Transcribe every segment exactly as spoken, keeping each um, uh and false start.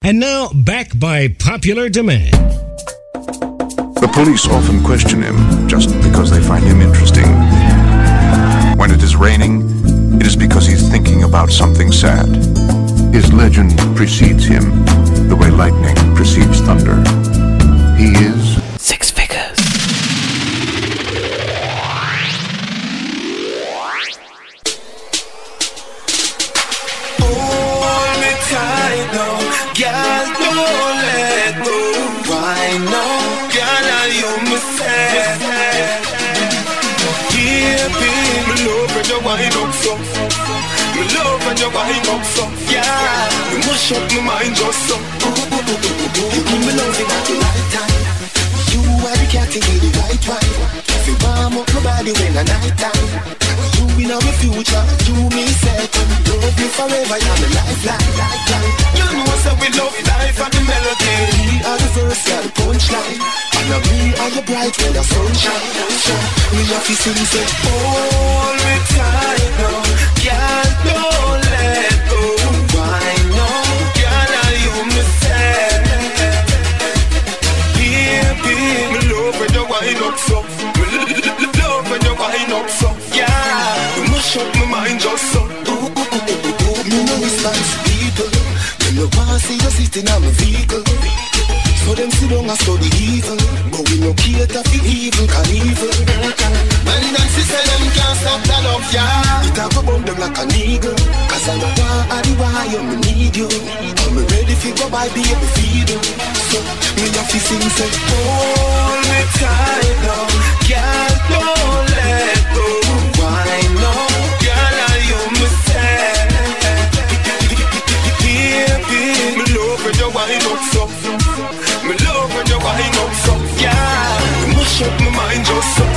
And now, back by popular demand. The police often question him just because they find him interesting. When it is raining, it is because he's thinking about something sad. His legend precedes him the way lightning precedes thunder. He is Six Figures. Hold me tight now, girl, don't let go. Why now, girl, are you me sad? Yeah, baby, me love when you wind up so. Me love when you wind up so. Yeah, you mash up my mind just so. You give me loving at the right time. You are the cat with the right wine. If you warm up my body when the night time. You in our future, you me second. Love you forever, you're my lifeline, lifeline. You know so we love life and the melody. We are the first, you're the punchline. And now me are the bright when the sunshine. We have to sing, say, hold me tight now, girl, don't let go. Why now, girl, are you me sad? Baby, me love when you wind up so. Me love when you wind up so. Yeah, you mash up my mind just so. Me no response people. Me no want see you sitting on my vehicle. So them sit down and study evil. But we no cater for evil, can evil. Man and sister them can't stop the love, yeah. It have about them like an eagle. Cause I know why I do why you me need you. I'm ready for go by baby feed you. So me have to sing say, hold me tight now, girl, don't let go. Why now, girl, are you me sad? Baby, me love when you wind up so. Me love when you wind up so. Yeah, you mash up my mind just so.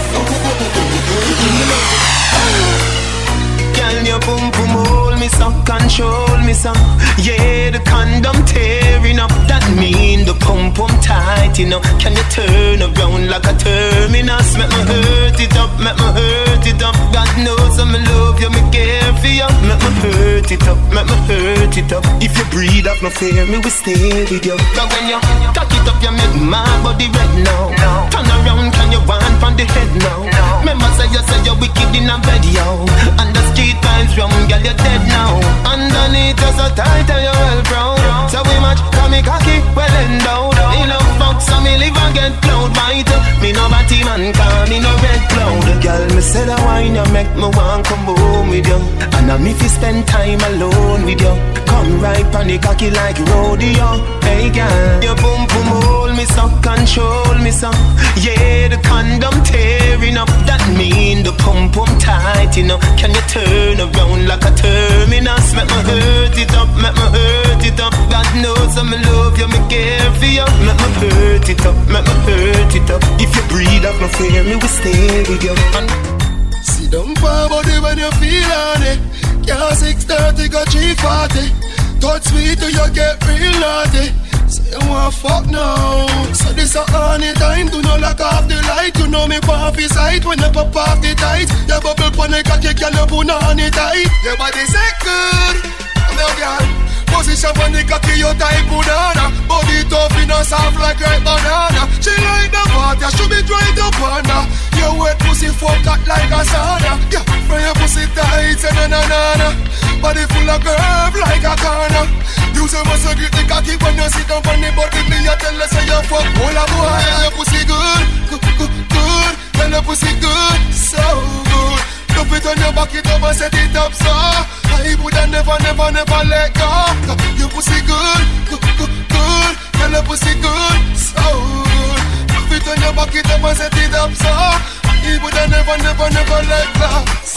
Girl, your boom boom hold me so, control me so. Yeah, the condom tearing up, that mean the pump pump tight, you know. Can you turn around like a terminus? Make me hurt it up, make me hurt it up. God knows I'm in love you, me care for you. Make me hurt it up, make me hurt it up. If you breathe up no fear, me will stay with you. Cause when you cock it up, you make my body red now. No. Turn around, can you want from the head now? No. Remember say you say you're wicked in a bed, yo. And the street vibes wrong, girl, you're dead now. Underneath us so tight and you're well proud. So we match, call me cocky, well endowed. In love fuck, so me live and get cloud white. Me no batty man, call me no red cloud. Girl, me say the wine you make me want come home with you. And I'm if you spend time alone with you. Come right on the cocky like rodeo. Hey girl, your boom boom hold me so, control me so. Yeah, the condom tearing up, that mean the pump pump tight, you know. Can you turn around like a terminus? Make me hurt it up, make me hurt it up. God knows I'm in love you, me care for you. Make me hurt it up, make me hurt it up. If you breathe up no fear, me will stay with you. And sit down for body when you feel on it. Yeah, six thirty go three forty. Touch me till you get real naughty. Say you want fuck now. So this a honey time. Do not lock off the light. You know me pop his sight when you pop off the tight. Your bubble pon the cocky, can you put on it tight? Your body say good. I'm your girl. Position when the cocky, you type banana. Body tough, you know soft like ripe banana. She like the water, she be dry to panda. Your wet pussy fuck hot like a sauna. Yeah, from your pussy tight and na na na. Body full of curve like a corner. You say must grip the cocky when you sit down on the body. Me you tell us say you fuck all a boy. Your pussy good, good, good, good. Tell your pussy good, so good. Dump it on your back, it up and set it up so I woulda never, never, never let go. Your pussy good, good, good, good. Tell your pussy good, so good. Dump it on your back, it up and set it up so I woulda never, never, never let go.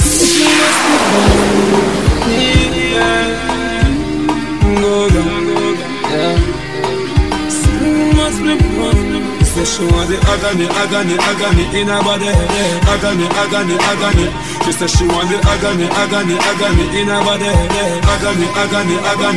Yeah, go, go, yeah. Must be born. Say she want the agony, agony, agony in her body, yeah. Agony, agony, agony. She said she want the agony, agony, agony in her body, yeah. Agony, agony, agony.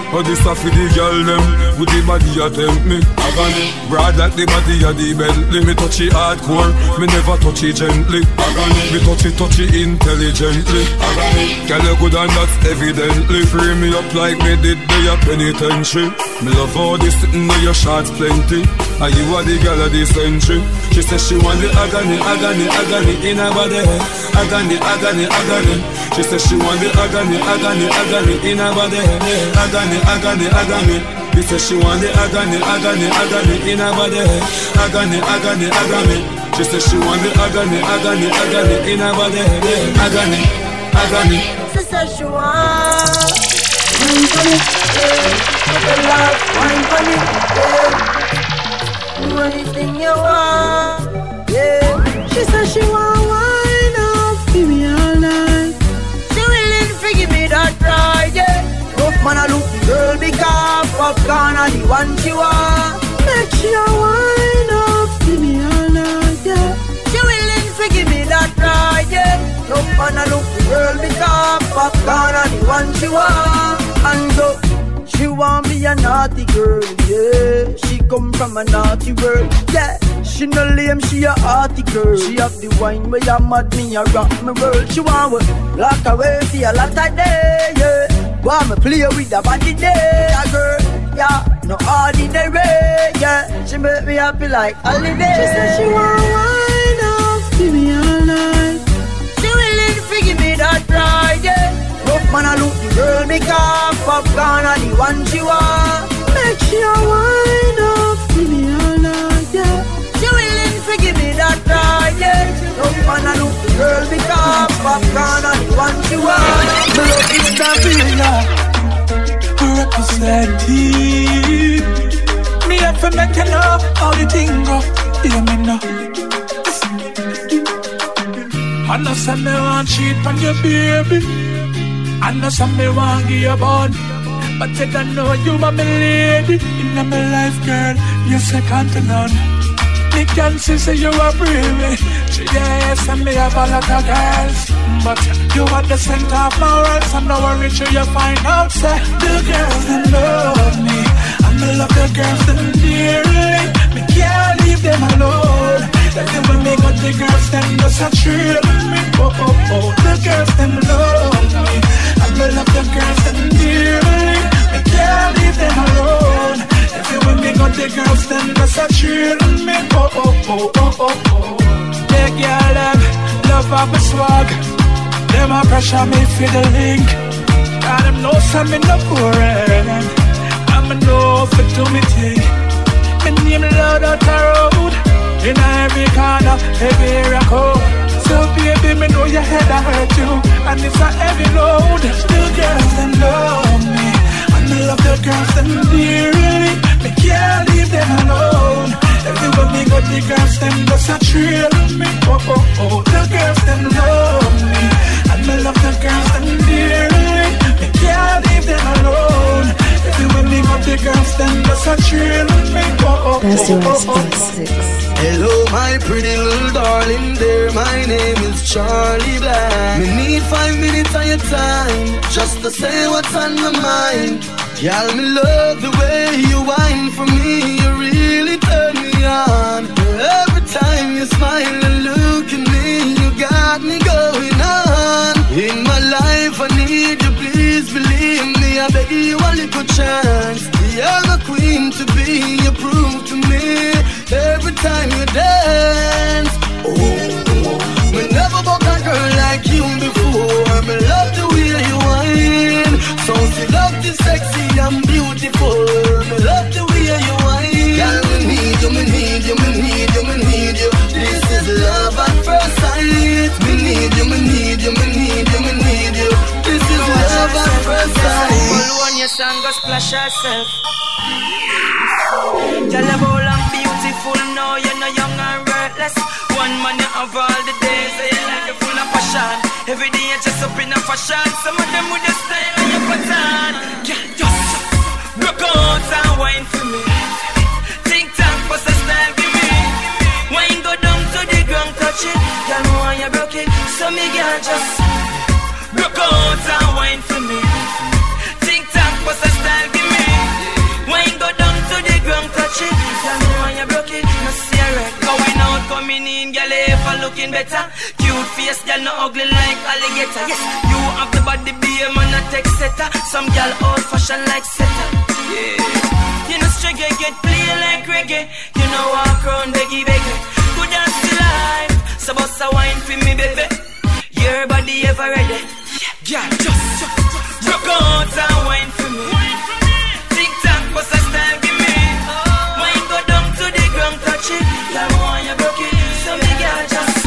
Oh, this a for the girl them with the body a tempt me. Agony, broad like the body a the Bentley. Me touch it hardcore, me never touch it gently. Agony, me touch it, touch it intelligently. Agony, girl you good and that's evidently. Free me up like me did the penitentiary. Me love all this sitting on your shots plenty. And you are the girl of the century. She says she want the agony, agony, agony in her body. Agony, agony, agony. She says she want the agony, agony, agony in her body. Agony, agony, agony. She says she want the agony, agony, agony in her body. Agony, agony, agony. She says she want the agony, agony, agony in her body. Agony, agony. She says she want wine for me, yeah. Put the love, wine for me, yeah. Do anything you want, yeah. She says she want wine up, give me all night. She willing to give me that ride, yeah. Rough man a look the girl because popcorn are the one she want. Make sure wine up, give me all night, yeah. She willing to give me that ride, yeah. Rough man a look the girl because popcorn are the one she want. And so she want me a naughty girl, yeah. She come from a naughty world, yeah. She no lame, she a hearty girl. She have the wine where you mad me, a rock me world. She want me lock away for a lot of day, yeah. Want me play with the body day, a girl, yeah. No ordinary, yeah. She make me happy like holiday. She said she want wine up, give me all night. She willing to give me that ride, yeah. Rough man a look the girl make up popcorn and the one she want. Make sure wine up, give me all night, yeah. She willing to give me that ride, yeah. Rough man a look the girl make up popcorn and the one she want. Me love is that villa, representing. Me have to make you know how the thing go. Hear me now. I know some me want cheat on your baby. I know some me want give you bun. But I don't know you are my lady. In my life, girl, you're second to none. Me can see say you are brave. Yes, and me have a lot of girls, but you are the center of my world. So no worry, sure you find out. Say the girls that love me, and me love the girls that dearly. Me can't leave them alone. That they will make up the girls them just a thrill me. Oh oh oh, the girls them love me, and me love the girls that dearly. Me can't leave them alone. If you will make up the girls them just a thrill me. Oh oh oh oh oh oh. They girl them love up a swag. Them a pressure me for the link. And them know some me no boring. I'm a know for do me thing. Me name loud out the road. In every corner, every area code. So baby, me know your head I hurt you, and it's a heavy load. The girls them love me, and me love the girls them dearly. Me can't leave them alone. Everywhere me go, the girls them just a trail me. Oh oh oh, the girls them love me, and me love the girls them dearly. Me can't leave them alone. Everywhere me go, the girls them just a trail me. Oh oh oh oh oh. Hello, my pretty little darling there. My name is Charlie Black. Me need five minutes of your time just to say what's on my mind. Y'all, me love the way you whine for me. You really turn me on. Every time you smile and look at me, you got me going on. In my life, I need you, please believe me. I beg you a little chance. You're the queen to be, you prove to me. Every time you dance, oh, we never bought a girl like you before. Me love the way you whine. So she love the sexy and beautiful. Me love the way you whine. Girl, me need you, me need you, me need you, me need you. This is love at first sight. Me need you, me need you, me need you, me need you. This is love at first sight. All one your song go splash herself. Tell them all I'm beautiful, now you're not young and reckless. One man you have all the days, so you like you're full of passion. Every day you're just up in a fashion. Some of them with your style and your pattern. Yeah, just rock out and wine for me. Think tank, what's the style give me? Wine go down to the ground, touch it. Tell me why you broke it, so me can't just rock out and wine for me. Think tank, what's the style give me? Wine go down to the ground, touch it. Tell me when you broke it, no serious. Going out, coming in, girl, if I'm looking better. Cute face, girl, no ugly like alligator. Yes, you have the body, be a man, a tech setter. Some girl old fashioned like setter. Yeah, you know straight get play like reggae. You know walk around beggy beggy. Good and still alive. So bust a wine for me, baby. Your body ever ready? Yeah, yeah, just, just, just rock out and wine for me. Tick tock, what's a style, give me. Wine go down to the ground, touch it. Yeah, I want you broke it. So me girl just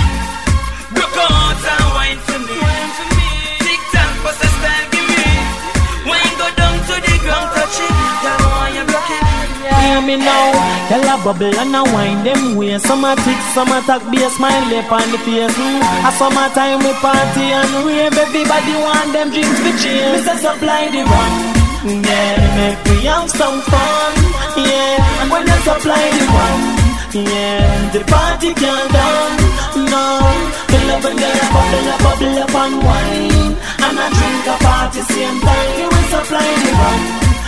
rock out and wine for me. Tick tock, what's a style, give me. Wine go down to the ground, touch it. Yeah, I want you broke it. Hear me now, tell a bubble and a wine them way. Some a tick, some a talk, be a smile lip on the face. Mm. A summertime we party and rave. Everybody want them drinks for cheers. Mister Supply the rum, yeah, make we have some fun, yeah. And when you supply the rum, yeah, the party can't done. No, we love and get a bubble, a bubble up and wine, and a drink a party same time. We will supply the rum.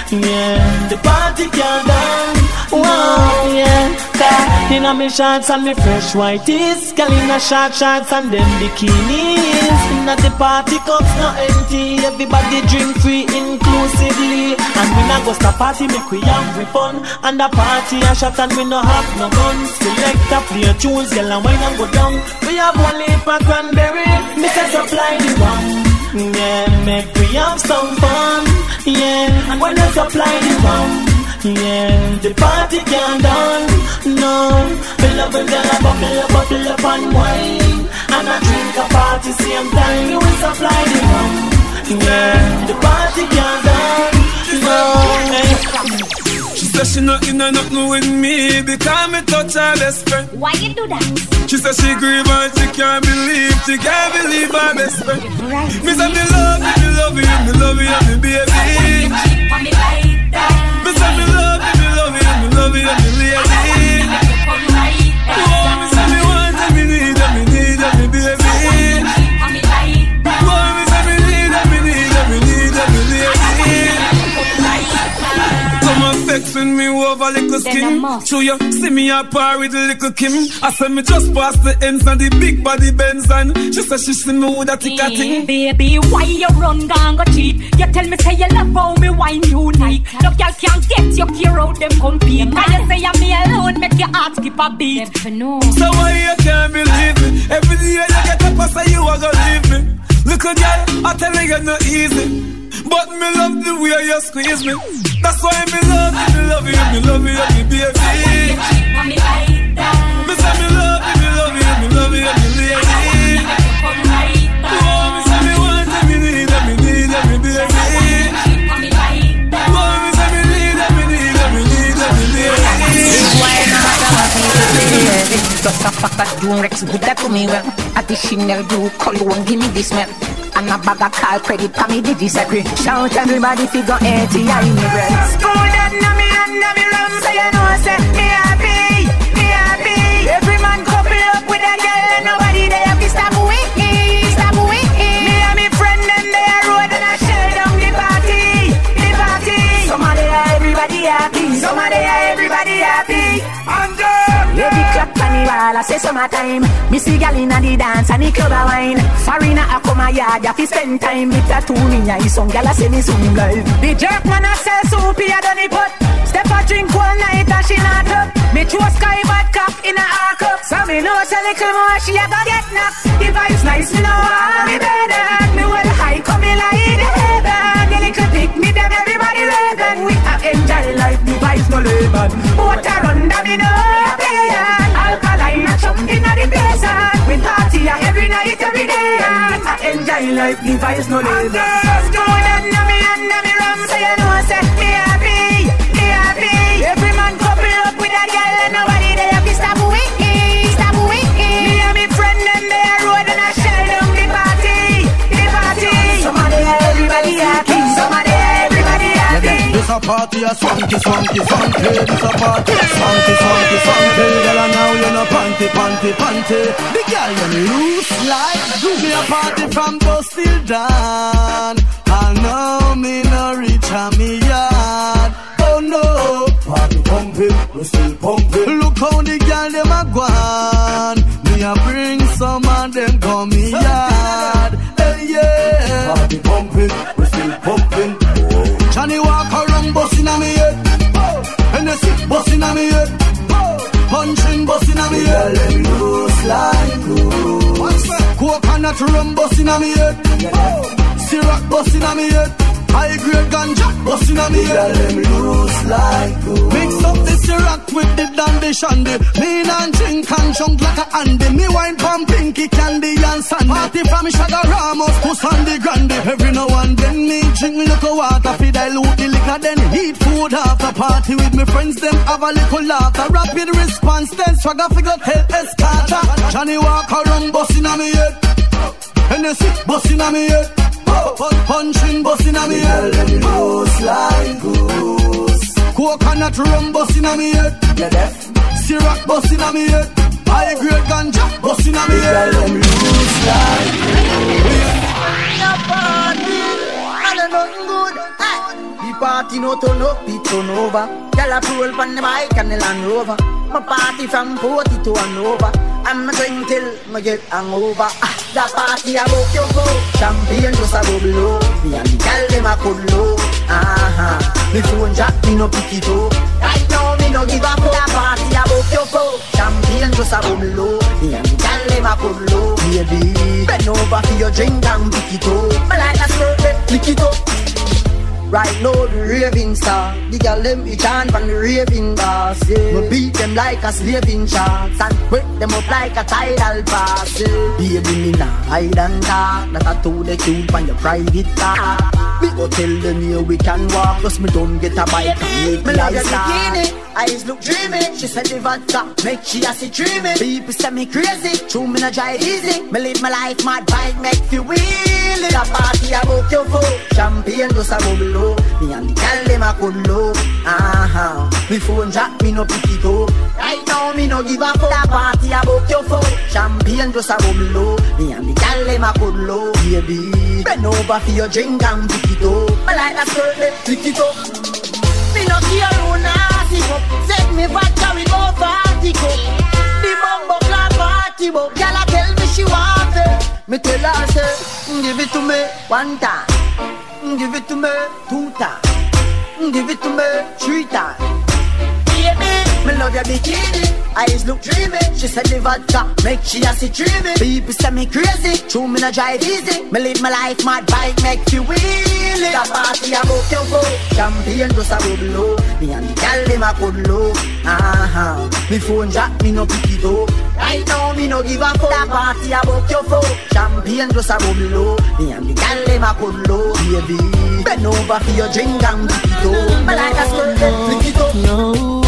Yeah, the party can't done. Wow, yeah. Car in a me shorts and me fresh white tees. Girl in a short shorts and them bikinis. In a the party cups not empty. Everybody drink free inclusively. And we not go stop party, make we have we fun. And the party a shot and we no have no guns. Select a play tunes, girl and wine and go down. We have one leaf of cranberry. Mister Supply the rum. Yeah, make we have some fun. Yeah, and when you supply the rum, yeah, the party can't done. No, we love and then a bubble, a bubble up and wine, and a drink a party same time. You will supply the rum, yeah, the party can't done. No, hey. She said she not in a nothing with me because me touch her best friend. Why you do that? She said she grieve and she can't believe, she can't believe her best friend. Right. Me say me love you, me love you, me love you, me baby. Me like that. Me say me love you, me love you, me love you, me lady. Oh, me say me want you, me need you, me need you, me baby. Oh, me say me need you, me need you, me need you, me lady. Come on, vex when me over little skin. Show you, see me a par with little Kim. I say me just pass the ends and the big body bends and she say she see me with a thick a thing. Baby, why you run down go cheat? You tell me say you love how me wine unique. No girl can't get your gear out them compete. Now you say I'm me alone, make your heart skip a beat. So why you can't believe me? Every day you get up and say you are gonna leave me. Little girl, I tell you you're not easy. But me love the way you squeeze me. That's why me love you, me love you, me love you, me baby. Me like that. Me say me love you, me love you, me love you, me lady. Oh, me say me want you, me need you, me need you, me baby. Oh, me say me need you, me need you, me need you, me baby. Why not have me? Just a pack of doom Rex, good that to me well. Additional blue cologne, give me this smell. And a bag of call credit for me, did this agree? Shout everybody figure eighty, I me bread. School that na me and na me rum, so you know say me happy, me happy. Every man couple up with a girl and nobody there have to stop with me, stop with me. Me and me friend them they a road and I share down the party, the party. Somebody everybody happy, somebody everybody happy. Andre! Every club carnival, I say summertime. Me see gal inna the dance and the club a wine. Foreigner a come a yard, ya fi spend time. With a tune in ya, some gal a say me soon live. The jerk man a sell soup, he a done it pot. Step a drink all night and she not up. Me throw sky bad cup in a her cup. So me know say little more she a go get knocked. The vibes nice, me know how me better. Me well high, come me like the heaven. The little pick me them, everybody raving. We a enjoy life, the vibes no label. Water under me know. Alkaline a jump inna the basin. We party a every night, every day. I enjoy life, the vibes no label. Go down na me and na me rum, so you know say me happy, me happy. Every man couple up with a girl and nobody there have to stop with me, stop with me. Me and me friend them they a road and I shell down the party, the party. Somebody everybody happy, somebody everybody happy. This a party a swanky, swanky, swanky. This a party a swanky, swanky, swanky. Girl and now you no panty, panty, panty. The girl you loose like glue. Me a party from dusk till dawn. I know me no reach a me yard. Oh no. pumping, we still pumping. Look how the girl them a gone. Me a bring some of them come me yard. Hey yeah, party pumping, we still pumping. Johnny walk around busting on me head, and the sick busting on me head, punching busting on me head. Let me loose like goose. Coconut rum busting on me head, syrup busting on me head. High grade ganja busting on me head. Let me loose like goose. Mix up the syrup with the dandy shandy. Mean and drink and junk like a Andy. Me wine from Pinky Candy and Sandy. Party from Shagga Ramos to Sandy Grande. Every now and then me drink me little water. Fi dilute the liquor then eat food after party with me friends. Them have a little laughter. Rapid response then Swagger figure tell Escata. Johnny walk around busting on me head. And the sick busting on me head. Punching busting on me head. Let me loose like goose. Coconut rum busting on me head. Syrup busting on me head. High grade ganja busting on me head. Let me loose like goose. The party, I don't know good. The party no turn up, it turn over. Girl a roll from the bike and the Land Rover. My party from forty to Hanover. I'm a drink till I get hangover. Ah, the party about your go. Champagne just a bubble low. Me and the girl them a cool low. Uh-huh. Me phone jack, me no pick it up. Right now me no give a fuck. The party about your go. Champagne just a bubble low. Me and the girl them a cool low. Baby, bend over for your drink and pick it up. Me like a skirt, pick it up. Right now the raving star. The girl them be chant from the raving bars, yeah. We beat them like a slaving chance and break them up like a tidal pass, yeah. Baby me nah hide and talk. That I told the cute on your private car. Me go tell them here we can walk. Plus me don't get a bike and make me like bikini. Eyes look dreamy. She said the vodka make she a see dreaming. People say me crazy. True me not drive easy. Me live my life mad bike make feel wheelie. The party I book your phone. Champagne just a bubble. Me and the girl them a good low. Uh-huh. Me phone jack, me no pick it up. Right now me no give a fuck. The party about your phone. Champagne just a bubble low. Me and the girl them a good low. Baby, bend over for your drink and pick it up. Me like that skirt, pick it up. Me no care who nasty cup. Set me vodka with no party cup. The bumbo clap party buck. Girl a tell me she want it. Me tell her say, give it to me one time. Give it to me two times. Give it to me three times. Baby, me love your bikini. Eyes look dreamy. She said the vodka make she a see dreamy. People say me crazy. True me not drive easy. Me live my life mad bike make you wheelie. The party I book your phone. Champagne just a bubble low. Me and the girl them a good low. Uh-huh. Me phone jack me no pick it up. Right now me no give a fuck. The party I book your phone. Champagne just a bubble low. Me and the girl them a good low. Baby, bend over for your drink and pick it up. Me like a skirt, pick it up. No.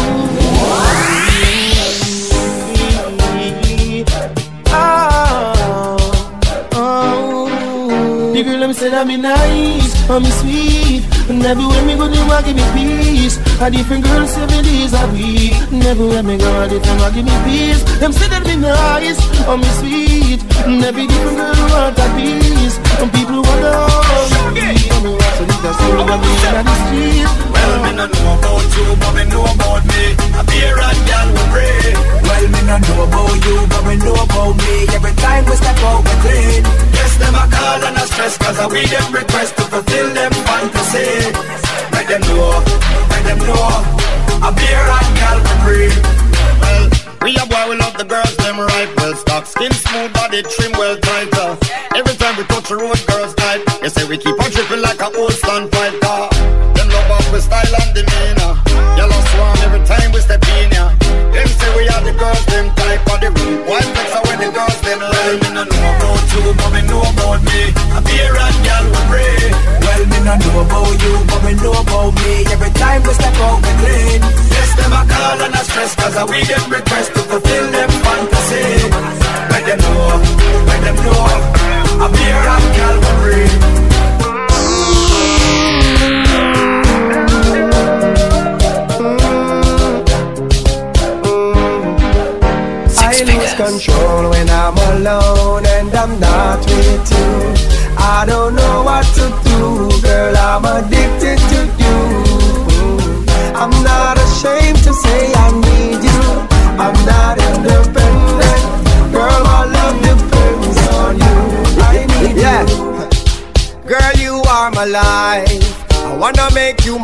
The girl them say that me nice, and me sweet. And everywhere me go, they want give me peace. A different girl seven days a week. Never me go, a different want give me peace. Them say that me nice, and me sweet. And every different girl want a piece. Some people wonder how me so they just say that me in the street. Well, me no know about you, but me know about me. A beer and girl we pray. Well, me no know about you, but me know about me. Every time we step out, we clean. Yes, them a call and a stress, cause we them request to fulfill them fantasy. Make them know, make them know. A beer and girl we pray. Well, we a boy, we love the girls, them right well stock. Skin smooth, body trim, well tighter. Every time we touch the road, girls tight. They say we keep on tripping like a old standfighter. Them love us with style and demeanor. Yellow swarm every time we step in ya. Them say we are the girls, them type of the room. Why flex are when the girls, them lie. Me no know about you, but me know about me. A beer and girl we pray. Well, me no know about you, but me know about me. Every time we step out, we clean. Yes, them a call and a stress, cause we get request to fulfill them fantasy. Make them know, make them know. A beer and girl we pray. I lose control when I'm alone and I'm not with you. I don't know what to do, girl, I'm addicted to you. I'm not ashamed to say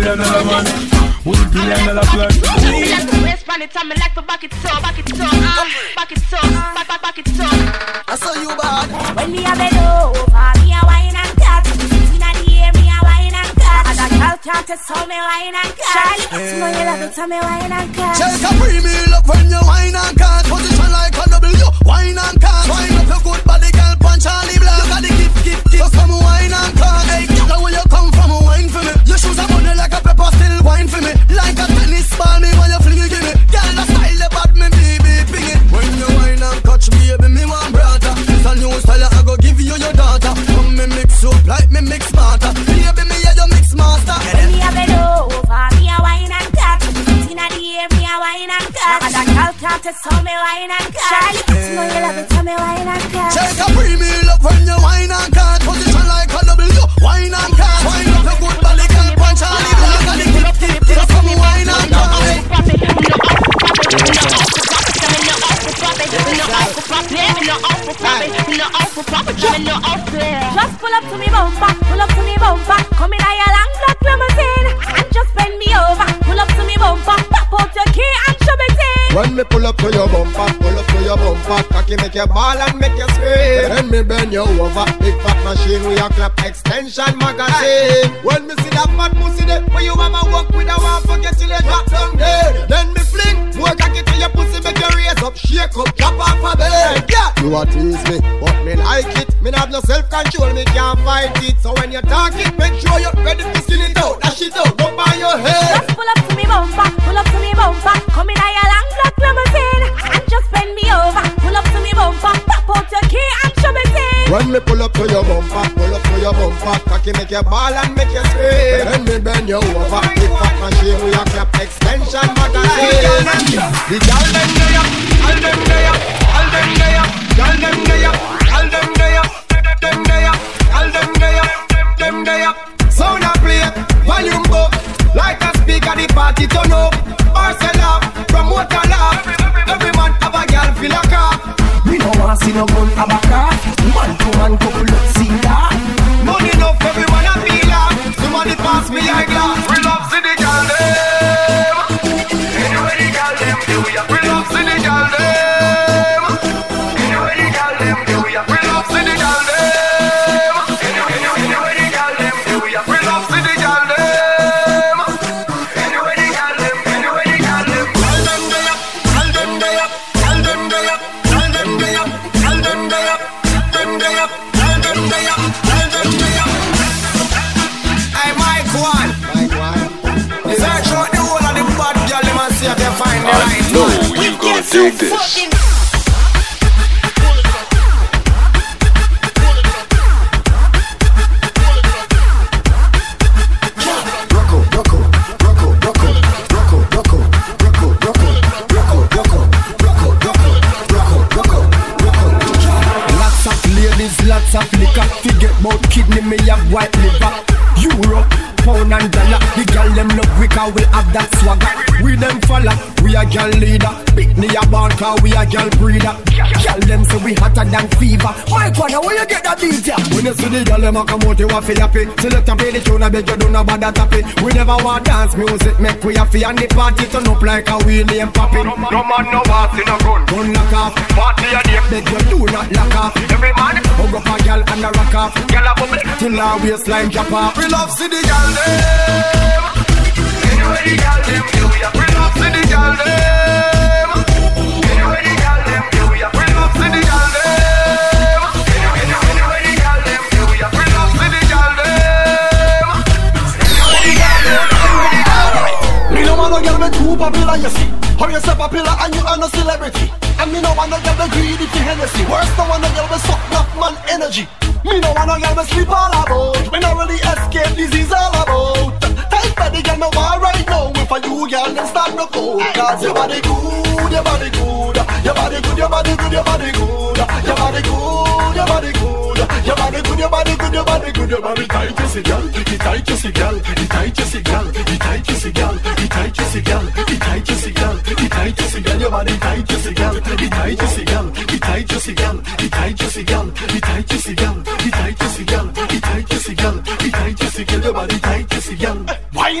billion dollar man. With a billion dollar plan. Me like to waist pan it, and me like to back it up, back it up, uh, back it up, back back back it up. I saw you bad. When me a bend over, me a wine and cut. Inna the air, me a wine and cut. And a girl can't test how me wine and cut. You know you love it, how me wine and cut. Check a premium up when you wine and cut. Position like a W, wine and cut. Wine up your good body, girl, punch Charlie Black. Got the gift, gift, gift. So come wine and cut. Hey, girl, where you come from, wine for me. Your shoes are money like a pepper, still wine for me. Like a tennis ball, me when you fling it, give me. Girl, the style the bad, me baby, ping it. When you wine and catch me, baby, me want brother. It's a new style, I go give you your daughter. Come me mix up like me mix smarter. Baby, me yeah, you mix master. When me a bend over, me a wine and cut. Inna the air, me a wine and cut. And a girl can't test how me wine and cut. You know you love it, how me wine and cut. Check a premium up when you wine and cut. Position like a W, wine and cut. Wine up your good body, girl, punch Charlie Black. And the gift, gift, gift. So come wine and cut. Just pull up to me bumper, pull up to me bumper. Come in a long black limousine and just bend me over. Pull up to me bumper, pop out your key and shove it in. When me pull up to your bumper, pull up to your bumper, cocky make you ball and make you scream. Then me bend you over, big fat machine with your clap extension magazine. When me see that fat pussy there, where you mama walk with a one forget till you drop down there. Then me fling, more cocky to your pussy make you raise up, shake up, drop off a bed. Yeah, you a tease me, but me like it. Me not have no self-control, me can't fight it. So when you talk it, make sure you're ready to skin it out. Dash it out, go by your head. Just pull up to me bumper, pull up to me bumper. Come in a long black limousine and just bend me over. Pull up to me bumper, pop out your key and shove it in. When me pull up to your bumper, pull up to your bumper, cocky make you ball and make you scream. Then me bend you over, big fat machine with your clap extension magazine. The girl them there, all them there, all them there, girl them there, all them there, them there, all them there, them there. Sound a play, volume up, like a speaker the party turn up. Marcel up, promote a laugh. Every man have a girl feel a car. We don't want see no gun have a car. Man to man couple up see that. Money enough, everyone a feel up. Somebody pass me a glass. We love see the girl them. Anyway the girl them do ya. We love see the girl them. Anyway the girl them do ya. We love see the girl them. Anyway anyway the girl them do ya. We love see the girl them. Anyway the girl them. Anyway the girl them. All them day up. All them day up. All them day up. All them day up. All them day up. Them day up. All them day up. All them day up. Hey Mike One. Mike One. Search out the whole of the bad girl. Them and see if they find the right I know you gonna dig this. Lots of liquor, forget about kidney, me have white liver. Euro, pound and dollar. The girl them look quicker, we have that swagger. We them follow, we a girl leader. Pitney a born car, we a girl breeder. Girl them say we hotter than fever. Mike One, where you get that beat ya? When you see the girl them a come out, you a feel happy. Select and play the tune, I beg you don't know about that happy. We never want dance music, make we happy. And the party turn up like a wheelie and popping. No man, no man, no what in a gun. Gun lock off, party a day, beg you do not lock off. Every man, hug up a girl and a rock off. Girl a bubble till our waistline drop off. We love see the girl them. Anyway the girl them do ya. We love see the girl them. Anyway the girl them do ya. We love see the girl them. Anyway the girl them do ya. We love see the girl them. Anyway the girl them. Anyway the girl them. Me no want no girl me too popular, you see. How you say popular and you are no celebrity. And me no want no girl me greedy for Hennessy. Worse no want no girl me suck enough man energy. Me no want no girl me sleep all about. Me no really escape disease all about. Type of the girl me want right now. If I you girl then start no cold. Cause your body good, your body good. Your body good, your body good, your body good. Your body good, your body good. Your body good, your body good, your body good. Your body tight, you see girl. It tight, you see girl. It tight, you see girl. It tight, you see girl. It tight, you see girl. It tight, you see girl. It tight, you see girl. Your body tight, you see girl. It tight, you see girl. It tight, you see girl. It tight, you see girl. It tight, you see girl. It tight, you see girl. It tight, you see girl. It tight, you see girl. Your body tight, you see girl. Wine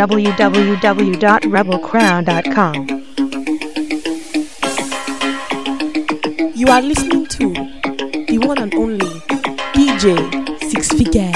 w w w dot rebel crown dot com. You are listening to the one and only D J Six Figure.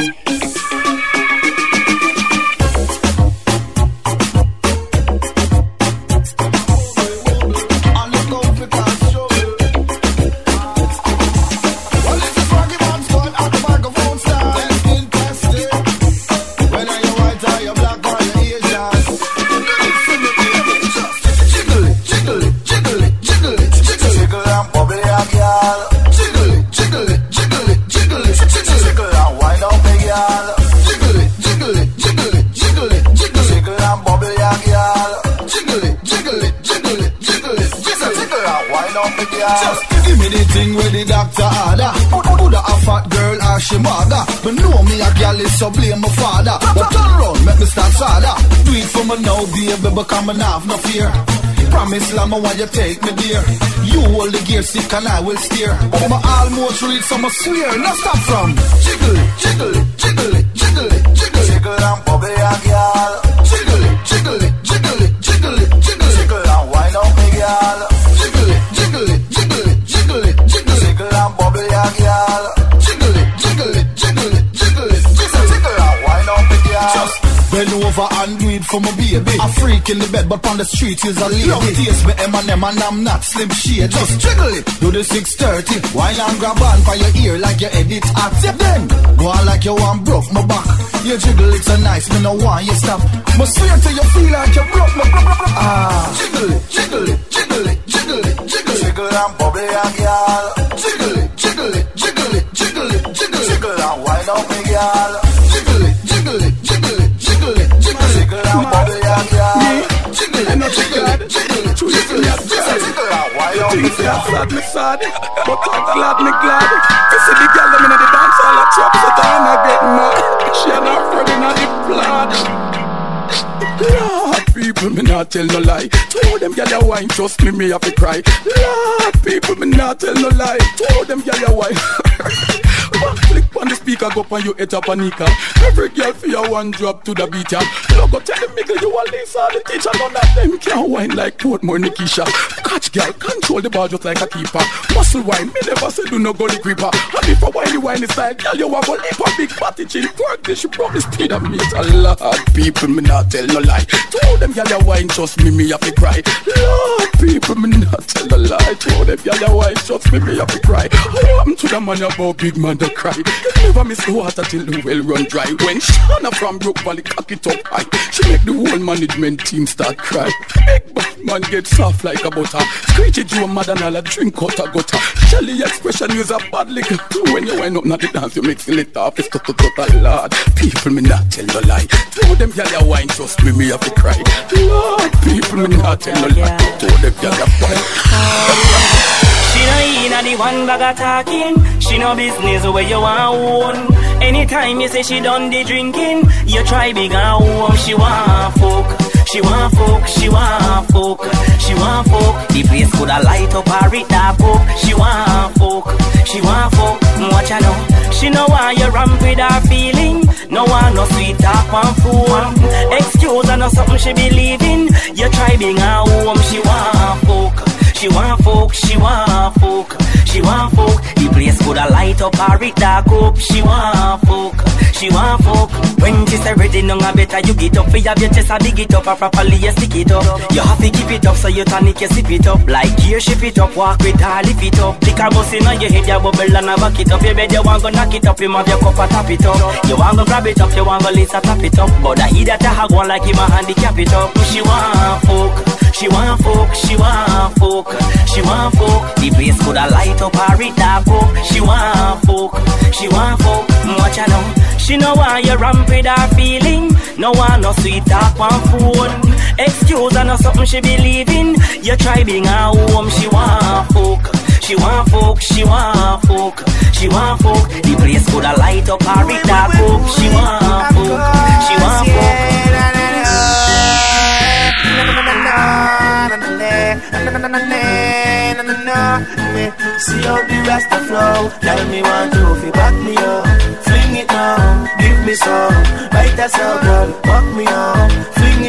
Just give me the thing where the doctor order. Coulda a fat girl or she mother, but know me a gal is so blame my father. But turn around, make me start sadder. Do it for me now, baby, because me have no fear. Promise, Lama, when you take me there, you hold the gear stick and I will steer. Oh, my almost reach, so I swear, now stop from jiggle it, jiggle it, jiggle it, jiggle it, jiggle it, jiggle and bubble and girl. Jiggle it, jiggle it, jiggle it, jiggle it, jiggle it, jiggle and wind up me girl. Jiggle it, jiggle it, jiggle it, jiggle it, jiggle it, jiggle and bubble and girl. Jiggle it, jiggle it, jiggle it, jiggle it, jiggle it, jiggle and wind up me girl. Just bend over and do it for my baby. A freak in the bed, but on the street is a lady. Love taste me M and M and I'm not Slim Shady. Just jiggle it, do the six thirty. Wine and grab on for your ear like you edit at. Then go on like you want broke my back. You jiggle it so nice, me no want you stop. Must swear till you feel like you broke my back. Ah, jiggle it, jiggle it, jiggle it, jiggle it, jiggle it, jiggle and bubble and girl. Jiggle it, jiggle it, jiggle it, jiggle it, jiggle it, jiggle and wine up me girl. Jiggle it, jiggle it, jiggle it, jiggle it, jiggle it, jiggle and bubble and girl. Jiggle it, jiggle it, jiggle it, jiggle it, jiggle and wine up me girl. Sad me sad, but I'm glad me glad. You see the girl them inna the dance all a chop, so time I get mad. She and her friend inna the blood. Lord, people, me not tell no lie. Told them gyal your wine, trust me, me have to cry. Lord, people, me not tell no lie. Told them gyal your wine. Back flick on the speaker, go on you hit up a nika. Every girl for your one drop to the beat ya. Look go tell the middle you a Lisa, the teacher. None of them can wine like Portmore Nikisha. Catch girl, control the bar just like a keeper. Muscle wine, me never say do no gully creeper. And if a whiny wine style, girl you have a lip a big body chin. Work this, she broke the speed of me. A lot people, me not tell no lie. Told them girl your wine, trust me, me have to cry. Lord, people, me not tell no lie. Told them girl your wine, trust me, me have to cry. What happened to the man about big man to cry? You never miss the water till the well run dry. When Shana from Brook Valley cock it up high, she make the whole management team start cry. Big bad man get soft like a butter. Screechy Joe mad and all a drink out a gutter. Shelly expression use a bad liquor. When you wind up not the dance, you mix it off. It's total total lord. People me not tell no lie. Told them girl your wine, trust me, me have to cry. Lord, people me not tell no lie. Told them girl your wine. She no inna the one bag of talking. She no business where you want own. Anytime you say she done the drinking, you try big and home. She want fuck, she want fuck, she want fuck, she want fuck. The place coulda light up or it dark up. She want fuck, she want fuck. Watch her now. She no want you ramp with her feeling. No want no sweet talk on phone. Excuse her no something she believe in. You try big and home. She want fuck. She want fuck, she want fuck, she want fuck. The place coulda light up or it dark up. She want fuck, she want fuck. When she say ready, no better you get up. For you have your chest a big it up, or properly you stick it up. You have to keep it up so you tonic you sip it up. Like here shift it up, walk with her, lift it up. Lick a bus inna your head, you bubble and a back it up. You bet you want go knock it up, you have your cup and tap it up. You want go grab it up, you want go Lisa tap it up. But I hear that I have one like him a handicap it up. She want fuck, she want fuck, she want fuck, she want fuck. The place coulda light up or it dark up. She want fuck, she want fuck. Watch her now. She no want you ramp with her feeling. No want no sweet talk on phone. Excuse her no something she believe in. You try being her home. She want fuck, she want fuck, she want fuck, she want fuck. The place coulda light up or it dark up. She want fuck, she want fuck. See how the rest of flow. Tell me want you if you back me up. Fling it now, give me some. Right that's how girl, back me up. Fling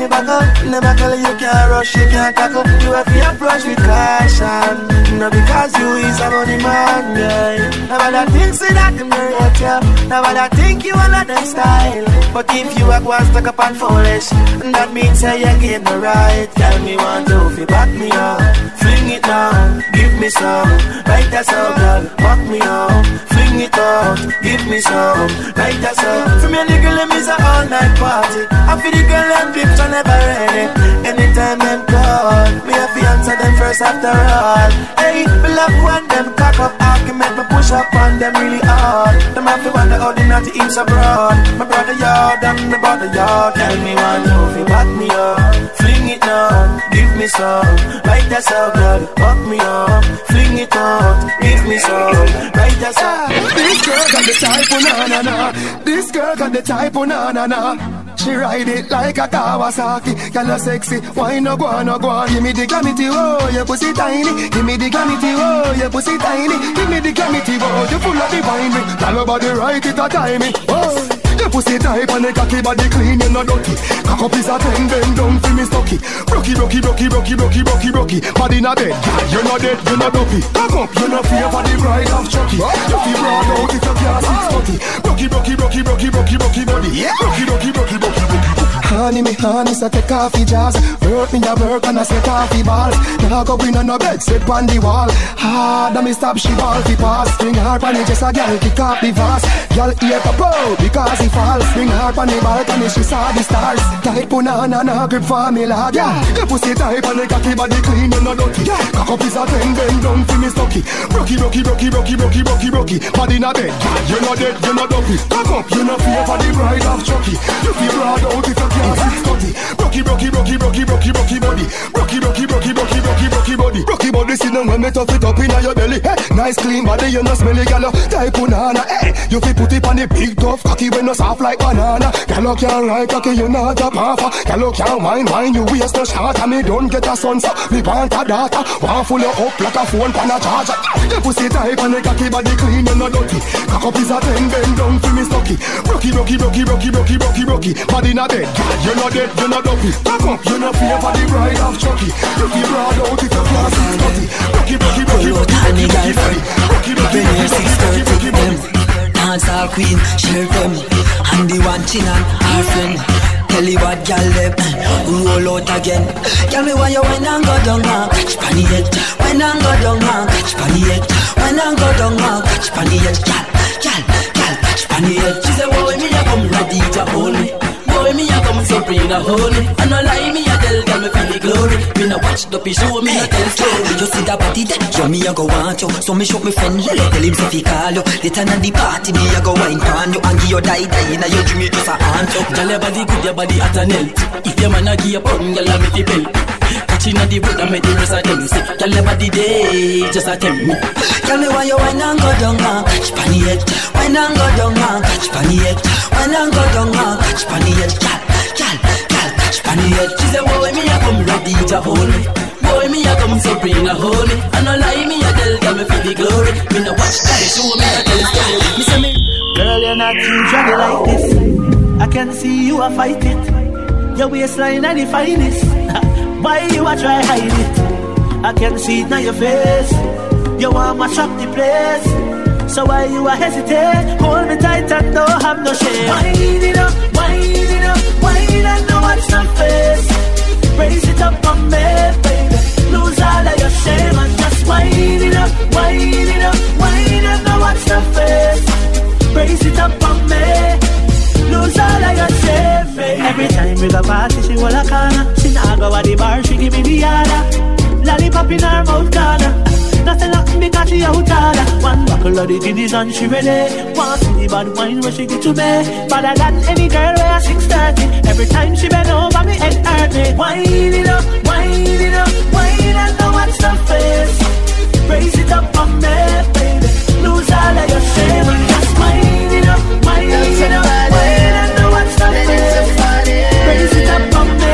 me back up, never call you can't rush, you can't tackle. You have to approach with caution. Not because you is a money man, yeah. Now I think say that them hurt you. Now I think you are not them style. But if you are going stuck up and foolish, that means say you give me right. Tell me one, two, if you back me up, fling it now, give me some. Right that's all, girl, walk me up, fling it up, give me some. Right that's all. For me, the girl, them is a all night party. I feel the girl and picture never ready. Anytime them call, me have to answer them first after all. Hey, me love when them cock up argument, me push up on them really hard. Them have to wonder how the naughty imps abroad. My brother yard and my brother yard. Tell me one, two, if you back me up, fling it now, give me some. Right that's how, girl, back me up, fling it out, give me some. Right that's how. This girl got the type of na na na. This girl got the type of na na na. She ride it like a Kawasaki. Girl, you sexy, why no go on, no go on. Give me the glamity, oh, your pussy tiny. Give me the glamity, oh, your pussy tiny. Give me the glamity, oh, you full of divine me. Tell her body right, it a timey, oh. Your pussy tight and the cocky body clean, you no dirty. Cock up is a ten, bend down for me stocky. Brocky, brocky, brocky, brocky, brocky, brocky, brocky. Body in a bed, you no dead, you no dopey. Cock up, you no fear for the bride of Chucky. You feel broad out if you can't six forty. Brocky, brocky, brocky, brocky, brocky, brocky body. Brocky, brocky, brocky, brocky, brocky. Honey, me honey, so take coffee jars. Work me a work and I say coffee balls. Now go in on no bed, sit on the wall. Hard, and me stop, she ball fi pass. String hard on it, just a girl kick off the vase. Girl ear to bow, because he falls. String hard on the balcony, she saw the stars. Tight punana, na grip for me lad. Yeah, your pussy tight and the cocky body clean, you no dirty. Cock up is a ten, bend down fi me stocky. Brocky, brocky, brocky, brocky, brocky, brocky, brocky. Body in a bed, you no dead, you no dopey. Cock up, you no fear for the bride of Chucky. You feel broad out if you can't. Brocky, brocky, brocky, brocky, brocky, brocky body. Brocky, brocky, brocky, brocky, brocky, brocky body. Brocky body, sit down when me tough it up in your belly. Hey, nice clean body, you no smelly gallo. Type punana, hey, you fi put it on the big tough cocky when no soft like banana. Gallo can't ride cocky, you not a puffer. Gallo can't wine, wine, you waste no shot. And me don't get a son, so me want a daughter. Want full you up like a phone pan a charger. You pussy type and the cocky body clean, you no dirty. Cock up is a ten, bend down fi me stocky. Brocky, brocky, brocky, brocky, brocky, brocky, brocky. Body in a bed, you no dead, you no dopey. Cock up, you no fear for the bride of Chucky. You feel broad out if you can't see Scotty. Brocky, brocky, brocky, brocky, brocky, brocky, brocky, brocky, brocky, brocky, brocky, brocky. Dance all queen, share them. And the one chin and our friend. Tell you what, girl, them roll out again. Tell me why you went and go down and catch panny head. When and go down and catch panny head. When and go down and catch panny head. Girl, girl, girl, catch panny head. She said, boy, me a come ready to hold me. Boy, me a come so bring a holy. And no lie, me a tell girl me feel the glory. Me no watch the piece show, me a tell story. You see that body that you me a go want you. So me show me friend Lele, tell him so fi call you. Later on the party, me a go wine pan you. And give you die die, now you dream it just a hand up. Girl, your body good, your body at an health. If your man a give you pound, girl, I make you belt. Catching on the road, I make the rest of them sick. Girl, your body day, just a tempt me. Tell me why you wine and go down and catch panny head. Wine and go down and catch panny head. Wine and go down and catch panny head. Girl, girl, girl, catch panny head. She say, boy, me a come ready to hold me. Boy, me a come so bring a holy. And no lie, me a tell girl me feel the glory. Me no watch that show, me a tell story. Me say me, girl, you're not usually like this. I can see you a fight it. Your waistline and the finest. Why you a try hide it? I can see it now your face. You want to chop the place. So why you a hesitate? Hold me tight and don't have no shame. Wind it up, wind it up, wind and no watch no face. Raise it up on me, baby. Lose all of your shame and just wind it up, wind it up, wind and no watch no face. Raise it up on me. Lose all of your shame, baby. Every time we go party, she hold a corner. She nah go at the bar, she give me the order. Lollipop in her mouth corner. Nothing nothing because she out order. One buckle of the guineas and she ready. Want to see the bad wine when she get to me. Better than any girl where six thirty. Every time she bend over me head hurt me. Wind it up, wind it up, wind and no watch the face. Raise it up on me, baby. Lose all of your shame and just wind it up, wind it up, wind and no watch the face. Raise it up on me,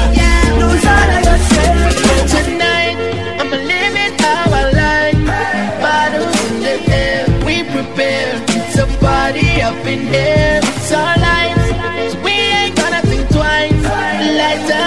lose all of your shame. Tonight, I'ma live it how I like. Bottles in the air, we prepare. It's a party up in here. It's our life, so we ain't gonna think twice. Lights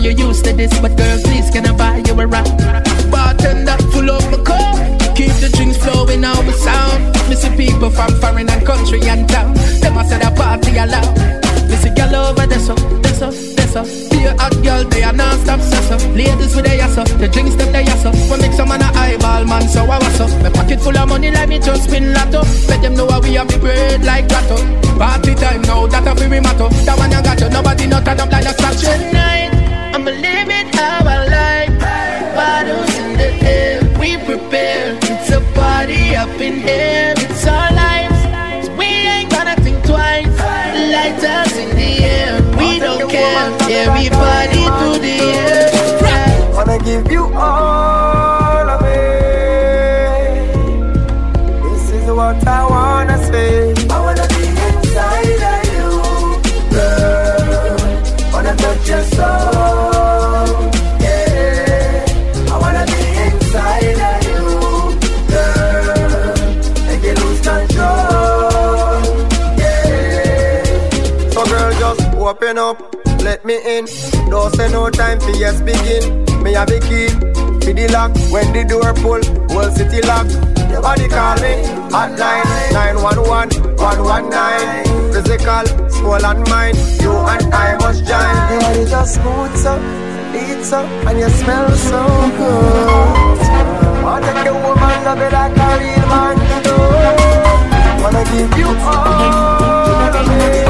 you're used to this, but girl, please can I buy you a round? Bartender, full up my cup. Keep the drinks flowing out the sound. Missing people from foreign and country and town. Them I said a party allowed. Missing girl over there so, there so, there so. Be a hot girl, they are non-stop so so. Ladies with their ass up, the drinks them they ass up. We make some man a eyeball man, so I was up. My pocket full of money like me just spin lotto. Let them know how we have the bread like grotto. Party time now, that a free motto. That one you got you, nobody not turn up like a statue. Tonight, I'ma live it how I like. Bottles in the air, we prepare. It's a party up in here, it's our lives. So we ain't gonna think twice. Lighters in the air, we don't care. Everybody to the air. Wanna give you all of it. This is what I wanna say. I wanna be inside of you, girl. Wanna touch your soul, yeah. I wanna be inside of you, girl. Make you lose control, yeah. So girl, just open up, let me in. Don't say no time for yes begin. Me have the key, for the lock. When the door pull, whole city lock. Your body call me, hotline nine one one, one one nine. Physical, soul and mind, you and I must join. Your body just smooth so, beats up, and you smell so good. Wanna take a woman, love it like a real man do. Wanna give you all of it.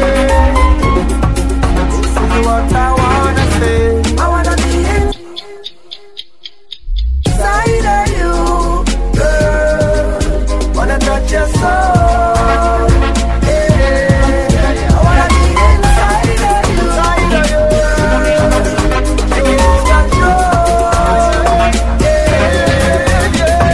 This is what I wanna say. I wanna be inside of you, girl. Wanna touch your soul, yeah. I wanna be inside of you, inside of you, girl. Make you lose control, yeah, yeah.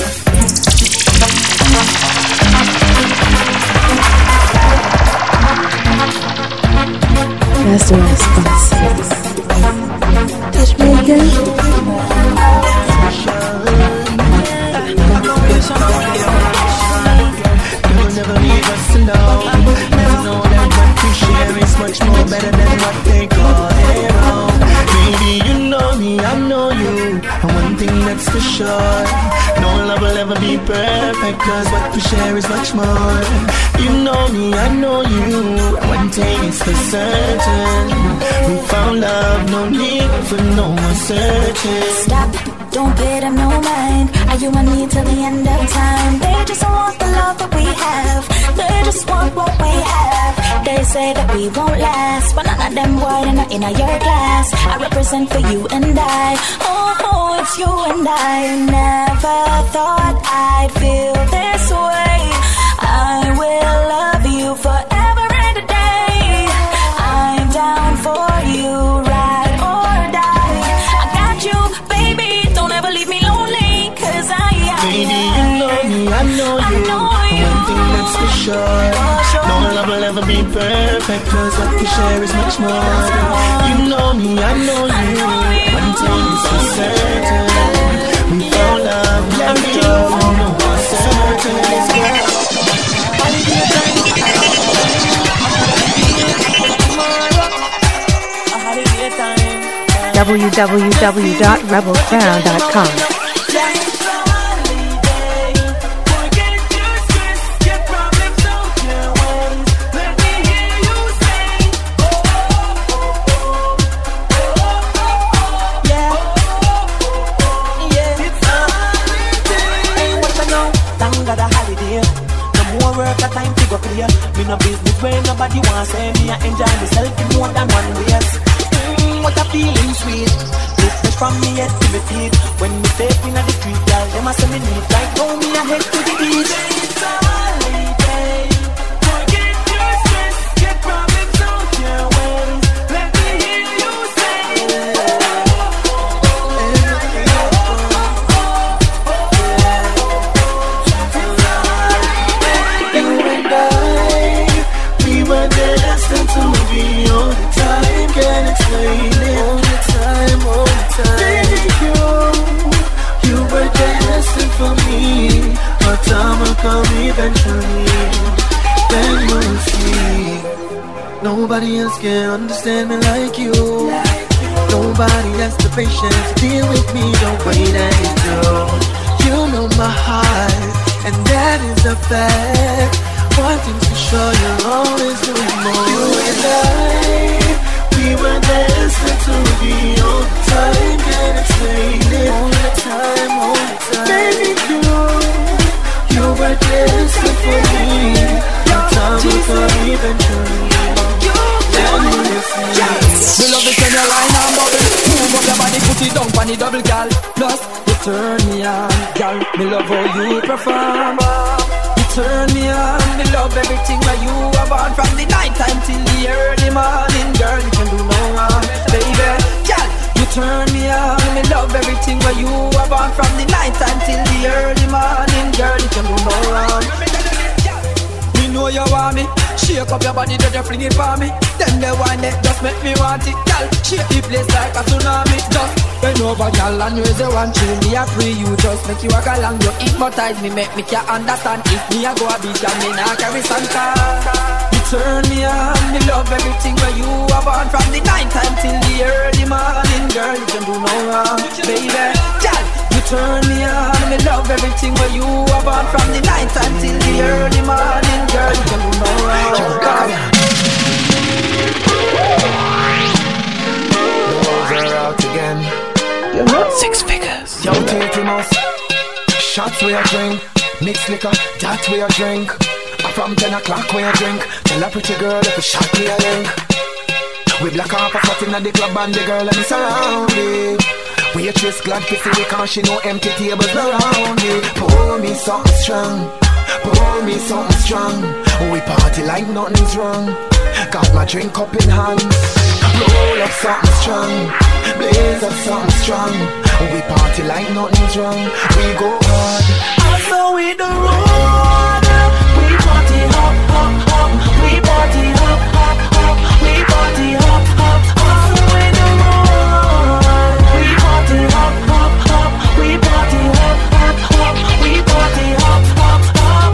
That's the response. Touch me again. You'll never leave us alone. Never know that what we share is much more better than what they call their own. Baby, you know me, I know you, and one thing that's for sure, no love will ever be perfect, cause what we share is much more. You know me, I know you, and one thing is for certain, we found love, no need for no more searching. Stop, don't pay them no mind. Are you and me till the end of time? They just want the love that we have. They just want what we have. They say that we won't last, but none of them boys are in your class. I represent for you and I. Oh, oh, it's you and I. Never thought I'd feel this way. I will love you forever and a day. I'm down for you, ride or die. I got you, baby. Don't ever leave me lonely, cause I am. Baby, you know me, I know you, I know you. One thing that's for sure, no love will ever be perfect, cause what we share is much more. You know me, I know you, one thing is for certain, we found love, yeah, we love, no more certain. w w w dot rebel crown dot com. Me no business where nobody wants say me. I enjoy myself in more than one way. Mm, what a feeling sweet. Refresh from me head to my feet. When me step in the street, girl, them a say me neat. Like throw me a head to the beach. It's a holiday. Forget your stress. Get problems out your way. Let me hear you say. You and I, we were destined to be all the time. Can't explain it. All the time, all the time. Baby, you, you were destined for me. Our time will come eventually. Then you'll see. Nobody else can understand me like you. Nobody has the patience to deal with me the way that you do. You know my heart, and that is a fact. One thing's for sure, you're always doing more. You and I, we were destined to be on time. Can't explain it. All the time, all the time. Baby, you, you were destined for me. Your time will come eventually. Me love it when you line and bubble. Move up your body, put it down on the double, gal. Plus, you turn me on, gal. Me love how you perform. You turn me on. Me love everything that you have on. From the night time till the early morning, girl, you can do no wrong, baby. Gal, you turn me on. Me love everything that you have on. From the night time till the early morning, girl, you can do no wrong. Me know you want me. Shake up your body, then you fling it for me. Then they want it, just make me want it. Girl, shake the place like a tsunami. Just bend over, girl, and raise your one tree. Me a free you, just make you walk along. You hypnotize me, make me can't understand. If me a go a beat, and me not carry some car. You turn me on, me love everything where you have on. From the night time till the early morning, girl, you can do no wrong, baby. Girl, you turn me on, me love everything where you have on. From the night time till the early morning, girl, you can do no wrong. The walls are out again. You're not six figures. Yo, T Mouse. Shots we a drink. Mixed liquor, that we a drink. From ten o'clock we a drink. Tell a pretty girl if a shot we a link. We black off a spot in the club and the girl and me surround it. Waitress glad to see me cause she know empty tables around it. Pour me something strong. Pour me something strong. We party like nothing's wrong. Got my drink up in hand. Roll up something strong. Blaze up something strong. We party like nothing's wrong. We go hard. Also we the road. We party hop, hop, hop. We party hop, hop, hop. We party hop, hop, hop. Also we the road. We party hop, hop, hop. We party hop, hop, hop. We party hop, hop, hop.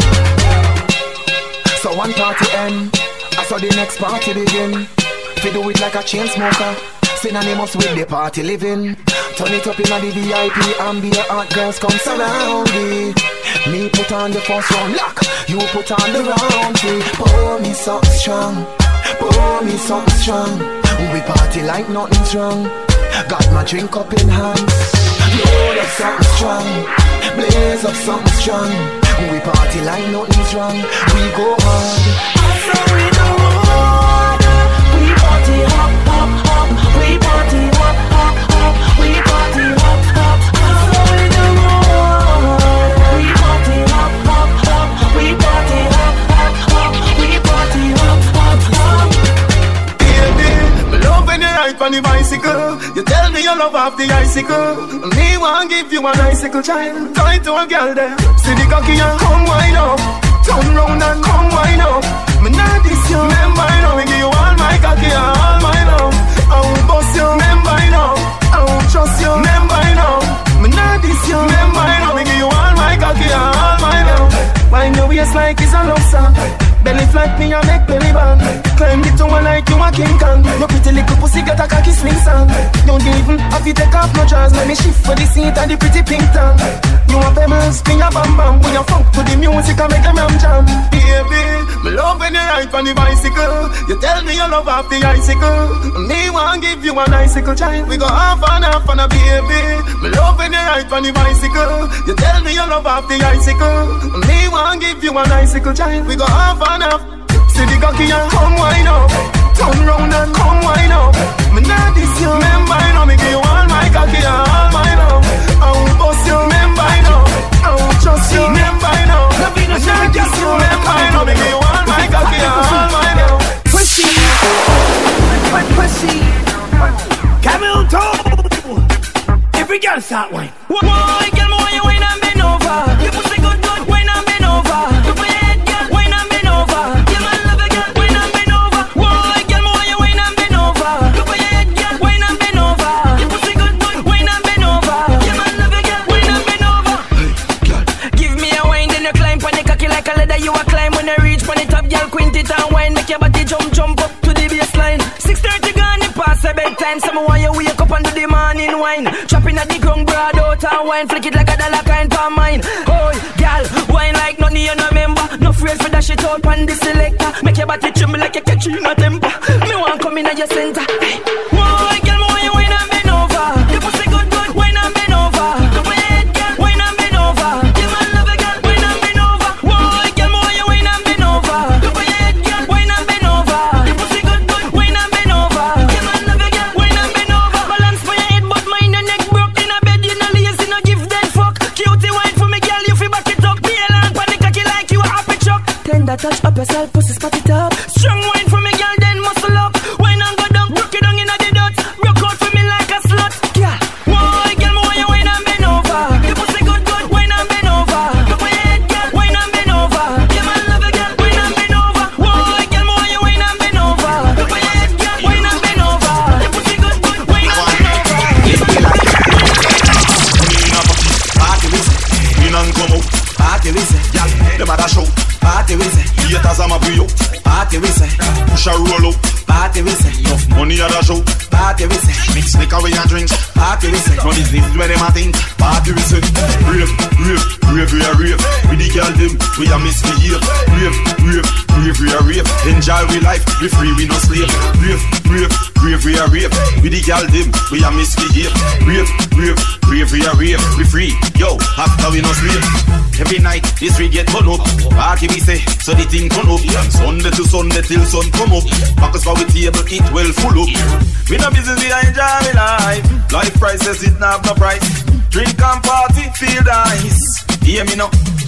So one party end, I saw the next party begin. We do it like a chain smoker, synonymous with the party living. Turn it up in the V I P and be a hot girls come surround me. Me put on the first round lock, you put on the round three. Pour me something strong, pour me something strong. We party like nothing's wrong. Got my drink up in hand. Load up something strong, blaze up something strong. We party like nothing's wrong. We go hard. Also we the road. We party hop, hop, hop. We party hop, hop, hop. We party hop, hop, hop. Also we the road. We party hop, hop, hop. We party hop, hop, hop. We party hop, hop, hop. Baby, me love when you ride on the bicycle. You tell me you love off the icicle. Me want give you an icicle child. Tie to a girl there. See the cocky and come wind up. Turn round and come wind up. Me not this you. Remember I know me give you all my cocky and all my love. I won't bust you. Remember I know. I won't trust you. Remember I know. Me not this you. Remember I know me give you all my cocky and all my love. Wind your waist like it's a love song. Belly flat me and make belly bang. Climb the tower like you a King Kong. Your pretty little pussy got a cocky swing song. Don't even have to take off no drawers. Let me shift for the seat and the pretty pink tongue. You want pebbles, spin your bam bam. When you funk to the music and make them ram jam. Baby, me love when you ride on the bicycle. You tell me you love off the icicle. Me want give you an icicle child. We go half and half on a baby. Me love when you ride on the bicycle. You tell me you love off the icicle. Me want give you an icicle child. We go half and half. See the cocky and come wind up. Turn round and come wind up. Me not this you. Remember I know me give you all my cocky and all my love. I won't bust you. Remember I know. I won't trust you. Remember I know. Me not this you. Remember I know me give you all my cocky and all my love. Pussy, pussy, camel toe. Every girl start wine. Why, girl, why you wine and bend over? Your pussy good, good, wine and bend over. Look for your head, girl, wine and bend over. Your man love a girl, wine and bend over. Why, girl, why you wine and bend over? Look for your head, girl, wine and bend over. Your pussy good, good, wine and bend over. Your man love a girl, wine and bend over. Give me a wine, then you climb on the cocky like a ladder. You a climb when you reach on the top, girl, quint it and wine. Make your body jump, jump up to the baseline. six thirty gone, it pass a bedtime. time, some why you wake up and do the morning wine. Chopping at the ground, broad out and wine. Flick it like a dollar kind for mine. Oh, girl, wine like none you no remember. No phrase for that shit out on the selector. Make your body tremble like a catchy in a temper. Me want come in at your center. Whoa, girl, me want you wine and bend over. You pussy good, good, wine and bend over. Come on, head, girl, wine and bend over. You man love a girl, wine and bend over. Whoa, girl, me want you wine and bend over. Come on, head, girl, wine and bend over. You pussy good, good, wine and bend over. You man love a girl, wine and bend over. Balance for your head, but mind your neck broke. In a bed, you no lazy, no give them fuck. Cutie wine for me, girl, you feel back it up. Be a land, panic cocky like you a happy chuck. Tender touch up yourself, pussy spot it up. Strong wine for me, girl, then muscle up. Wine and go down, broke it down in a the dot. Broke out for me like a slut. Yeah, whoa, girl, me want you wine and bend over. You pussy good, good, wine and bend over. Come on, head, girl, wine and bend over. You man love a girl, wine and bend over. Whoa, girl, me want you wine and bend over. Come on, head, girl, wine and bend over. You pussy good, good, wine and bend over. Party with it, in and come out. Party with it, y'all, them a da show. Party with it, haters am a brio. Party with it, push a roll up. Party with it, enough money a da show. Party with it, mix liquor with your drinks. Party with it, no business where them a think. Party with it, rave, rave, rave, we a rave. With the girl them, we a misbehave. Rave, rave, rave, we a rave. Enjoy we life, we free, we no slave. Rave, rave, rave, we a rave. With the girl them, we a misbehave. Rave, rave, rave, we a rave. We free, yo, after we no slave. Every night, this we get turn up. Party we say, so the thing turn up. Sunday to Sunday till sun come up. Backers for we table, it well full up. We no business, we enjoy we life. Life prices, it not have no price. Drink and party, feel nice. Hear me now.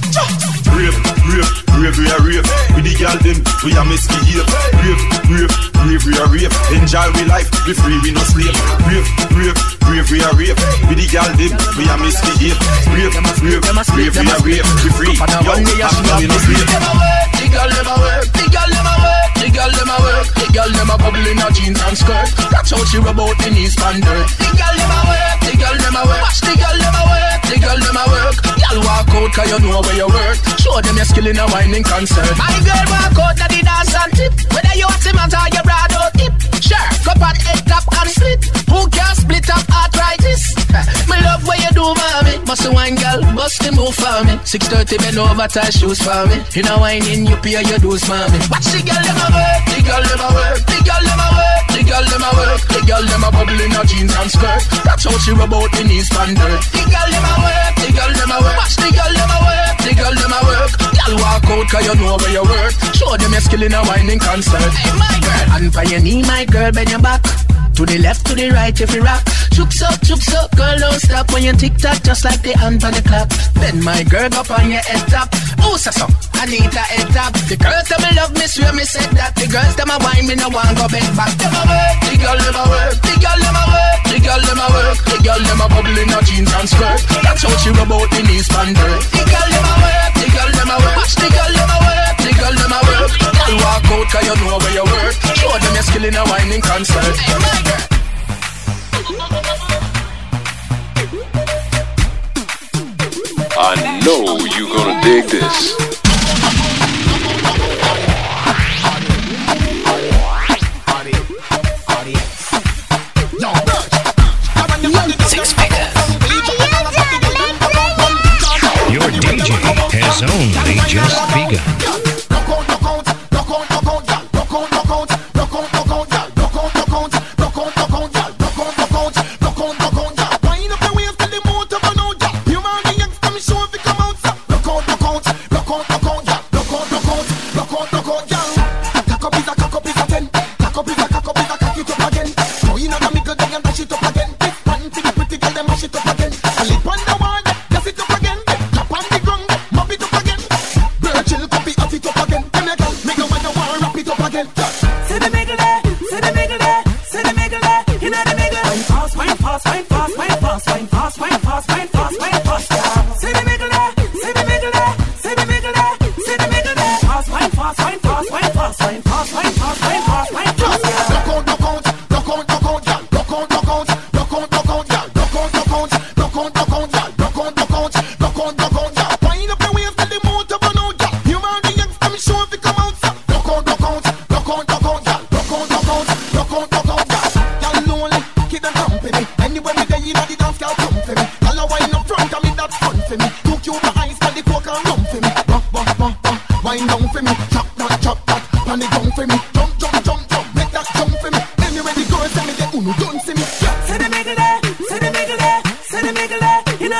Rave, rave, rave, we a rave. With the girl them, we a misbehave. Rave, rave, rave, we a rave. Enjoy we life, we free, we no slave. Rave, rave, rave, we a rave. With the girl them, we a misbehave. Rave, rave, rave, we a rave. We free, yo, after we no slave. The girl them a work, the girl them a work, the girl them a work, the girl them a bubble in her jeans and skirt. That's how she rub out the knees and dirt. The girl them a work, the girl them a work, watch the girl them a work, the girl them a work. Y'all walk out 'cause you know where you work. Show them your skill in a whining concert. My girl walk out to the dance and tip. Whether you want him or you broad out tip. Sure, cup and head tap and split. Who can split up arthritis? Me love what you do, mommy. Bust the wine, girl, bust the move for me. six thirty, bend over, tie shoes for me. You know whining, you pay your dues, mommy. Watch the girl them a work, the girl them a work, the girl them a work, the girl them a work, the girl them a bubble in her jeans and skirt. That's how she rub out the knees and dirt. The girl them a work, the girl them a work. Watch the girl them a work, the girl them a work. Y'all walk out 'cause you know where you work. Show them your skill in a whining concert. Hey, my girl, and for your knee, my girl, bend your back. To the left, to the right, if you rock. Chooks up, chooks up, girl, don't stop when you tick-tock, just like the hand on the clock. Bend my girl up on your head top. Oh, so so, I need a head top. The girls that me love me, swear me said that. The girls that my wine, me no want go bend back. Them a work, the girl them a work, the girl them a work, the girl them a work, the girl them a bubble in her jeans and skirt. That's how she rub out the knees and dirt. The girl them a work, the girl them a work, watch the girl them a work, the girl them a work. Y'all walk out 'cause you know where you work. Show them your skill in a whining concert. Hey, my girl. I know you're gonna dig this. Six figures. Your D J has only just begun.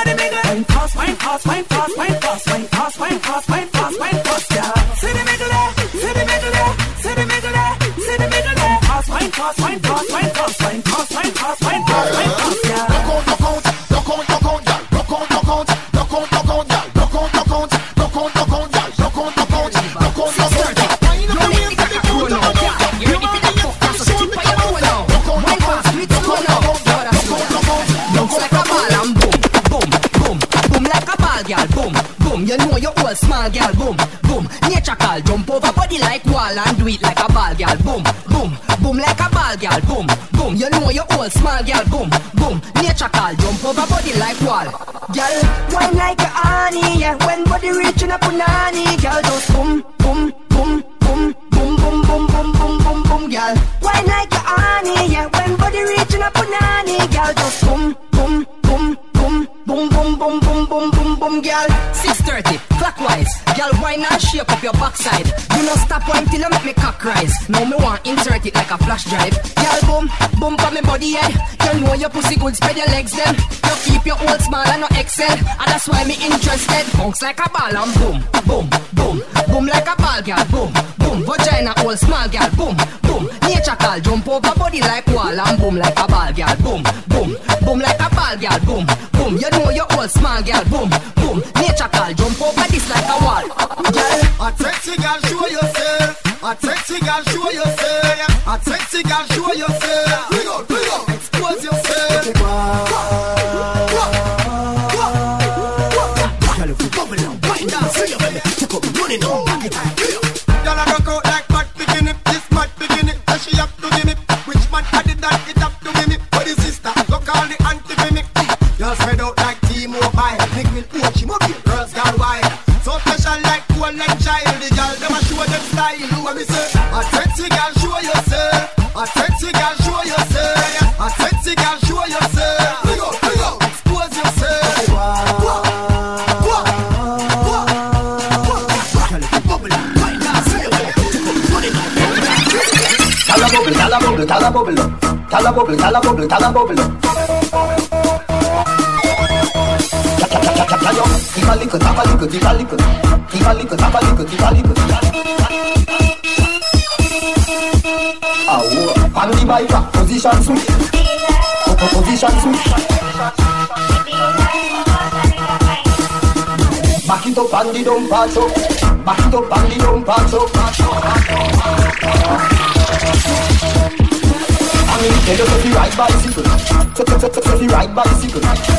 the middle. Wine fast, wine fast, wine fast, wine fast, wine fast, wine fast, wine fast, wine fast, yeah. See the middle there, see the middle there, see the middle there, see the middle there. Fast, wine fast, wine fast, wine fast, wine fast, wine fast, wine fast, wine fast, yeah. Rock out, rock out, rock out, rock out, girl. Rock out, rock out, rock out, rock out, girl. Rock out, rock out, rock out, rock out, girl. Rock out, rock out, rock out, rock out, girl. Wine up the waist to the floor now, girl. You want me to fuck so tip on your toe now. Rock out, rock out, rock out, rock out, rock out, rock out. Bounce like a ball and boom, boom, boom, boom like a ball, girl. Boom, boom. You know you old small, girl. Boom, boom. Nature call, jump over body like wall and do it like a ball, girl. Boom, boom, boom like a ball, girl. Boom, boom. You know you old small, girl. Boom, boom. Nature call, jump over body like wall, girl. Wine like a honey, yeah. When body reaching up punani, girl, just boom, boom, boom, boom, boom, boom, boom, boom, boom, boom, boom, girl. Wine like a honey, yeah. When body reaching up punani, girl, just boom, boom, boom, boom, boom, boom, boom, boom, boom, boom, boom, girl. six thirty, clockwise. Girl, wine and shape up your backside. You no stop wine till you make me cock rise. Now me want insert it like a flash drive. Girl, boom, boom for me body head. You know your pussy good, spread your legs then. You keep your old small and no excel, and that's why me interested. Bounce like a ball and boom, boom, boom, boom like a ball, girl. Boom, boom, vagina old small, girl. Boom, boom, nature call, jump over body like wall and boom like a ball, girl. Boom, boom, boom like a ball, girl. Boom, boom, you know your old small, girl. Boom, boom, nature call, jump over this like a wall, girl. A sexy girl, show yourself. A sexy girl, show yourself. A sexy girl, show yourself. Bring out, bring out, expose yourself. Girl, if you bubble now, wind down, see you, baby. Take up, running now, back it up. Girl, I rock out like mad beginning. This mad beginning, and she have to give me. Which man had it that it have to give me? But the sister, go call the auntie for me. Girl spread out like T-Mobile. Nick will watch him up here. Girls gone wild. So special like cool and child. The girl them a show them style. You know what me say? A sexy girl, show yourself. A sexy girl, show yourself. A sexy girl, show yourself. Bring out, bring out, expose yourself. Tala bubble, tala bubble, tala bubble, tala bubble, tala bubble, tala bubble. Keep a lick, tap a lick, keep a lick, keep a lick, tap a lick, keep a lick. Oh, on the bike, position switch, position switch. Back it up and the dump patch up, back it up and the dump patch up. I mean, tell us if you ride bicycle, if you ride bicycle.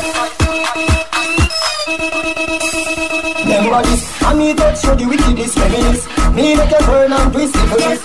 Remember this, I mean, touch you the wickedest feminist. Me make a turn and twist it for this.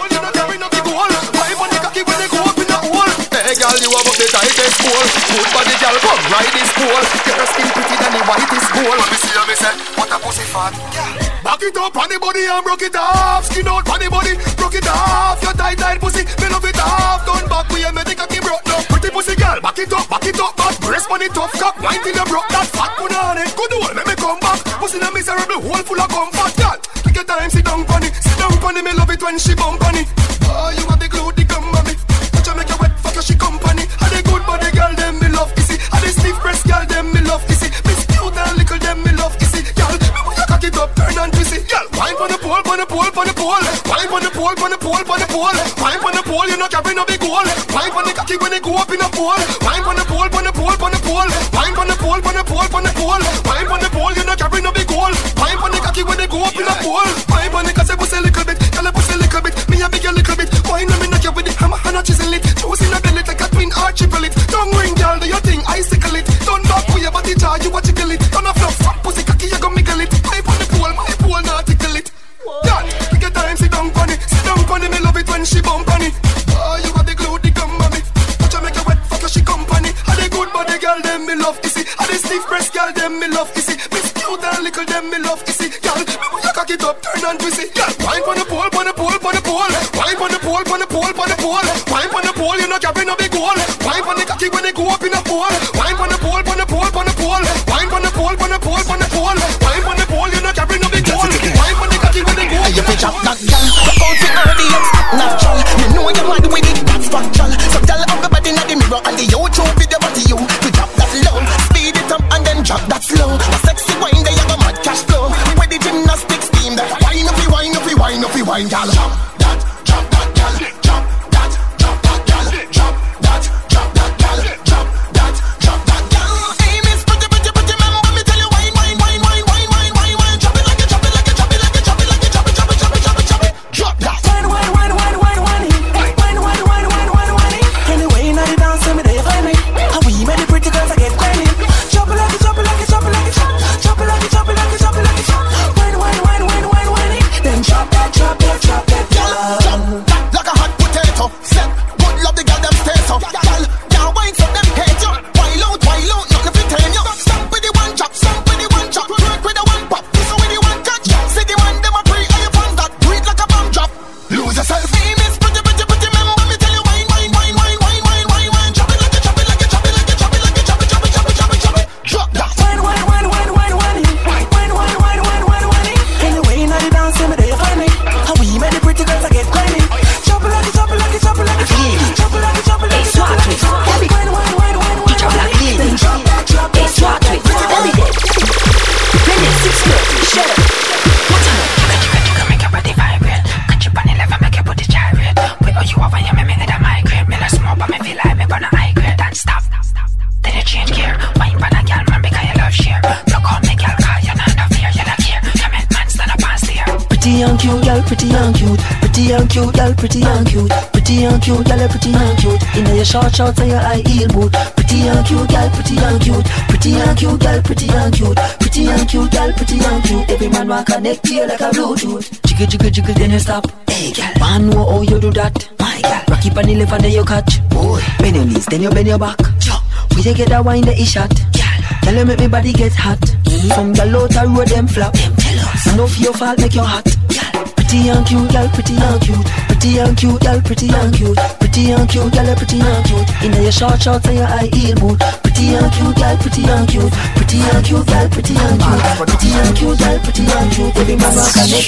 Hey girl, you have up the tightest pole. Good body girl, come ride this pole. Your skin pretty than the whitest gold. Let me see you, me say, what a pussy fat. Back it up on the body and broke it off. Skin out on the body, broke it off. Your tight tight pussy, me love it off. Turn back with your medic cocky broke now. Pretty pussy girl, back it up, back it up, back. Breast on the tough cock, wine till you broke that fat. Put on it, good old, let me come back. Pussy in a miserable hole full of comfort, girl. Take your time, sit down on it, sit down on it. Me love it when she bump on it. Oh, you have the glue, the gum on me. Watch her make you wet, fuck her, she company. And the good body girl, them me love kissy. And the stiff breast girl, them me love kissy. Miss cute and little, them me love kissy. Girl, me when you cock it up, turn and twist it. Girl, wine on the pole, on the pole, on the pole. Wine on the pole, on the pole, on the pole. Wine on the pole, you not carry no big hole. Wine on the cocky when they go up in a pole. Wine on the pole, on the pole, on the pole. Wine on the pole, on the pole, on the pole. Wine on the pole, you not carry no big hole. Wine on the cocky when they go up in a pole. Wine on the cause I pussy a little bit, girl I pussy a little bit. Me a big a little bit. Wine on me knock you with the hammer and I chisel it. Juice in a belly like a twin arch triple it. Tongue ring, girl, do your thing, icicle it. Turn back with your body jar, you a jiggle it. Turn off no fat pussy cocky, you go miggle it. Pipe on the pole, my pole not tickle it. Girl, take your time, sit down on it. Sit down on it, me love it when she bump on it. Oh, you got the glue, the gum on me. Watch her make you wet, fuck her, she company. And the good body girl, them me love kissy. And the stiff breast girl, them me love kissy. Miss cute and little, them me love kissy. Girl, me when you cock it up, turn and twist it. Girl, wine on the pole, on the pole, on the pole. Wine on the pole, on the pole, on the pole. Wine on the pole, you not carry no big hole. Wine on the cocky when they go up in a pole. Wine on the pole, on the pole, on the pole. Wine on the pole, on the pole, on the pole. Wine on the pole, you not carry no big hole. Wine on the cocky when they go up in a pole. You pitch up that gal, go out to early and natural. You know you want with it, that's factual. So tell everybody in the mirror and the YouTube video what you to drop that low, speed it up and then drop pretty and cute. Pretty and cute, girl, pretty and cute. Pretty and cute, girl, pretty and cute. In your short shorts and your high heel boot. Pretty and cute, girl, pretty and cute. Pretty and cute, girl, pretty and cute. Pretty and cute, girl, pretty and cute. Every man want connect to you like a Bluetooth. Jiggle, jiggle, jiggle, then you stop. Hey, girl, man know how you do that. My girl, rock it on the left and then you catch. Boy, bend your knees, then you bend your back. We you get that wine that is shot. Tell you make me body get hot. Some gal out a road them flap. I know for your fault make you hot. Pretty and cute, girl, pretty and cute. Pretty and cute, girl, pretty and cute. Pretty and cute, girl, pretty and cute. In your short shorts and your high heel boot. Pretty and cute, girl, pretty and cute. Pretty and cute, girl, pretty and cute. Pretty and cute, girl, pretty and cute. Every man want connect.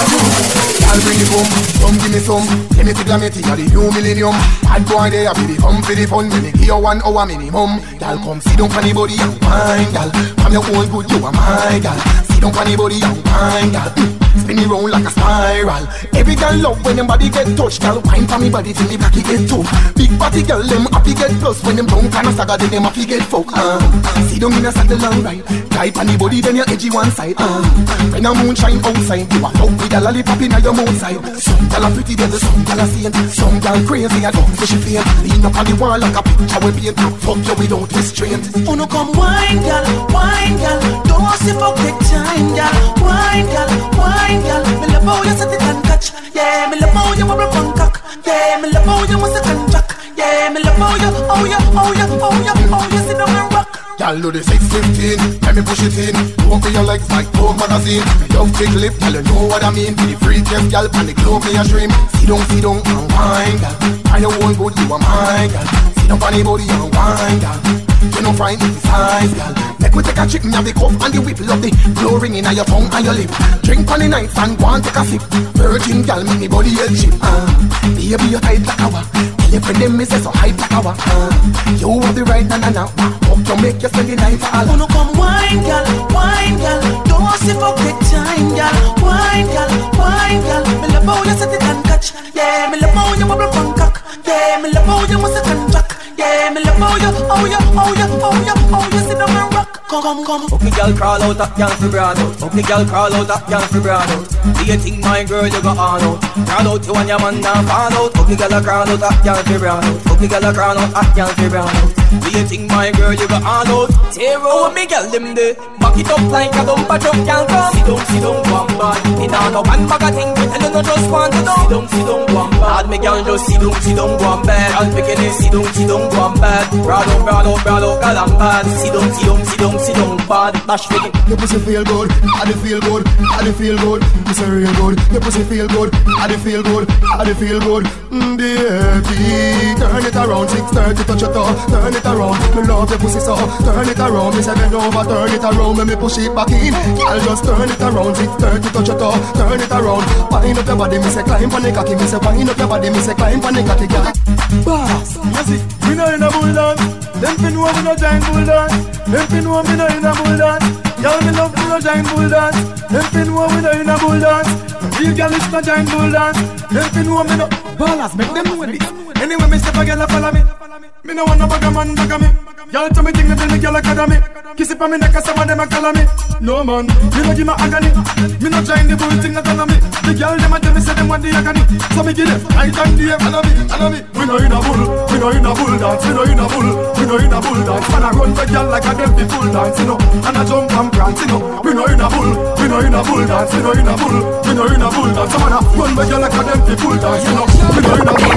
I'll bring it home, come give me some. Give me the glamity, you're the new millennium. Bad boy there, I be the fun for the fun. When they give you one hour minimum. Girl, come sit down for the body and wine, girl. From your own good, you are my girl. Sit down for the body and wine, girl. Spin it round like a spiral. Every girl love when them body get touched. Girl, wine for me body till me backy get tough. Big body girl, them happy get plus. When them down kind of saga, then them happy get fuck. Uh. Sit down in a saddle and ride. Tight on the body, then you edgy one side. Uh. When the moon shine outside, you a fuck with a lollipop in your mouth side. Some girl a pretty devil, some girl a saint. Some girl crazy, I don't so she faint. Lean up on the wall like a picture we paint. Fuck you without restraint. Oh no, come wine, girl, wine, girl. Don't sit fuck the time, girl. Wine, girl, wine, girl. Me love how you set it and catch. Yeah, me love how you bubble punk cock. Yeah, me love how you must set and jack. Yeah, me love how you, oh you, oh you, oh you, oh you sit down and rock. Y'all do the six fifteen, let me push it in. Don't be your legs like Vogue magazine. Love big lip, y'all you know what I mean. Be the free test, y'all, and the globe me a dream. Sit down, sit down, and wine, girl. Find your own good, you are mine, girl. Sit down on the body and wine, girl. You know fine, it's size, girl. Make we take a trip, me have the cup and the whip. Love the glow ringing on your tongue and your lip. Drink on the night and go and take a sip. Virgin girl, make me body head chip. Uh, baby, you tight like our. Tell your friend them me say so hype like our. Uh, you have the right na na na. Hope you make you spend the night for all. Oh no, come wine, girl, wine, girl. Don't sit fuck the time, girl. Wine, girl, wine, girl. Me love how you set it and catch. Yeah, me love how you bubble punk cock. Yeah, me love how you must set and jack. Yeah, me love how you, oh you, oh you, oh you, oh you sit down and rock. Come, come, come. Fuck the girl crawl out, that girl for broad out. Fuck the girl crawl out, that girl for broad out. Do you think my girl you got on out? Crawl out you and your man now fall out. Fuck the girl crawl out, that girl for broad out. Fuck the girl crawl out, that girl for broad out. Do you think my girl you got on out? Tear out me girl them there. Back it up like a dumper truck can't come. Sit down, sit down, one bad. It on up and bag a thing. We tell you no just want to do. Sit down, sit down, one bad. Hard me girl just sit down, sit down, one bad. I'll pick it in, sit down, sit down, one bad. Broad out, broad out, broad out, girl I'm bad. Sit down, sit down, sit down, sit down, bad. Dash for it. Your pussy feel good, I do feel good, I do feel good. Pussy real good. Your pussy feel good, I do feel good, I do feel good. Mm, baby, turn it around, six thirty, touch your toe. Turn it around, me love your pussy so. Turn it around, me say bend over, turn it around, me me push it back in. I'll just turn it around, six thirty, touch your toe. Turn it around, wind up your body, me say climb on the cocky, me say wind up your body, me say climb on the cocky, girl. Boss, you see, we know in a bull dance. Them fin know we no giant bull dance. Them fin know me no in a bull dance. Y'all me love me no giant bull dance. Them fin know we no in a bull dance. Real girl is no giant bull dance. Them fin know me no ballers, make them know this. Anyway, me step a girl a follow me. Me no want no bag a man bag a me. Y'all tell me thing me tell me girl a academy. Kiss it on me neck and some of them a call me. No man, me no give my agony. Me no join the bull thing that on me. The girl them a tell me say them want the agony. So me give them right and day, follow me, follow me. We no in a bull, we no in a bull dance, we no in a bull, we no in a bull dance. Man a run for girl like a them be full dance, you know. And a jump and prance, you know. We no in a bull, we no in a bull dance, we no in a bull, we no in a bull dance. Man a run for girl like a them be full dance, you know. We no in a bull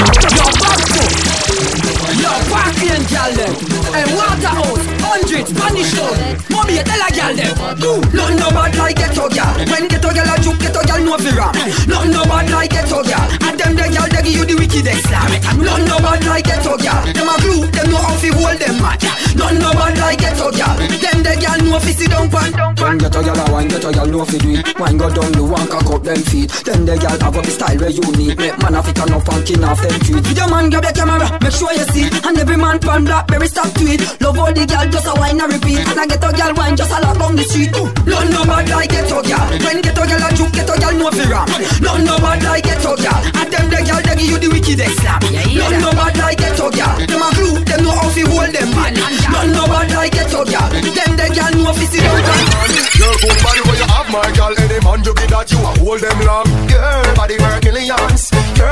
dance. Yo, party and gal them. And Waterhouse, hundreds, Spanish town. Mommy, you tell a gal them. Do none no bad like ghetto gal. When ghetto gal a juke, ghetto gal no fi rap. None no bad like ghetto gal. And them the gal they give you the wickedest slam. None no bad like ghetto gal. Them a glue, them know how fi hold them match. None no bad like ghetto gal. Them the gal know fi sit down pan. When ghetto gal a wine, ghetto gal know fi do it. Wine go down the one, cock up them feet. Then the gal have up the style where you need. Make man a fit turn up and kin off them feet. Your man grab your camera, make sure you see. And every man pan Blackberry stop to it. Love all the girl just a wine and repeat. And I get a girl wine just a lock down the street. None no bad like ghetto girl. When ghetto girl a juke, ghetto girl no fi rap. None no bad like ghetto girl. And them the girl they give you the wickedest slap. None no bad like ghetto girl. Them a glue, them know how fi hold them man. None no bad like ghetto girl. Them the girl know fi sit down. Girl, good body where you have my girl. Any man you get that you a hold them long. Yeah.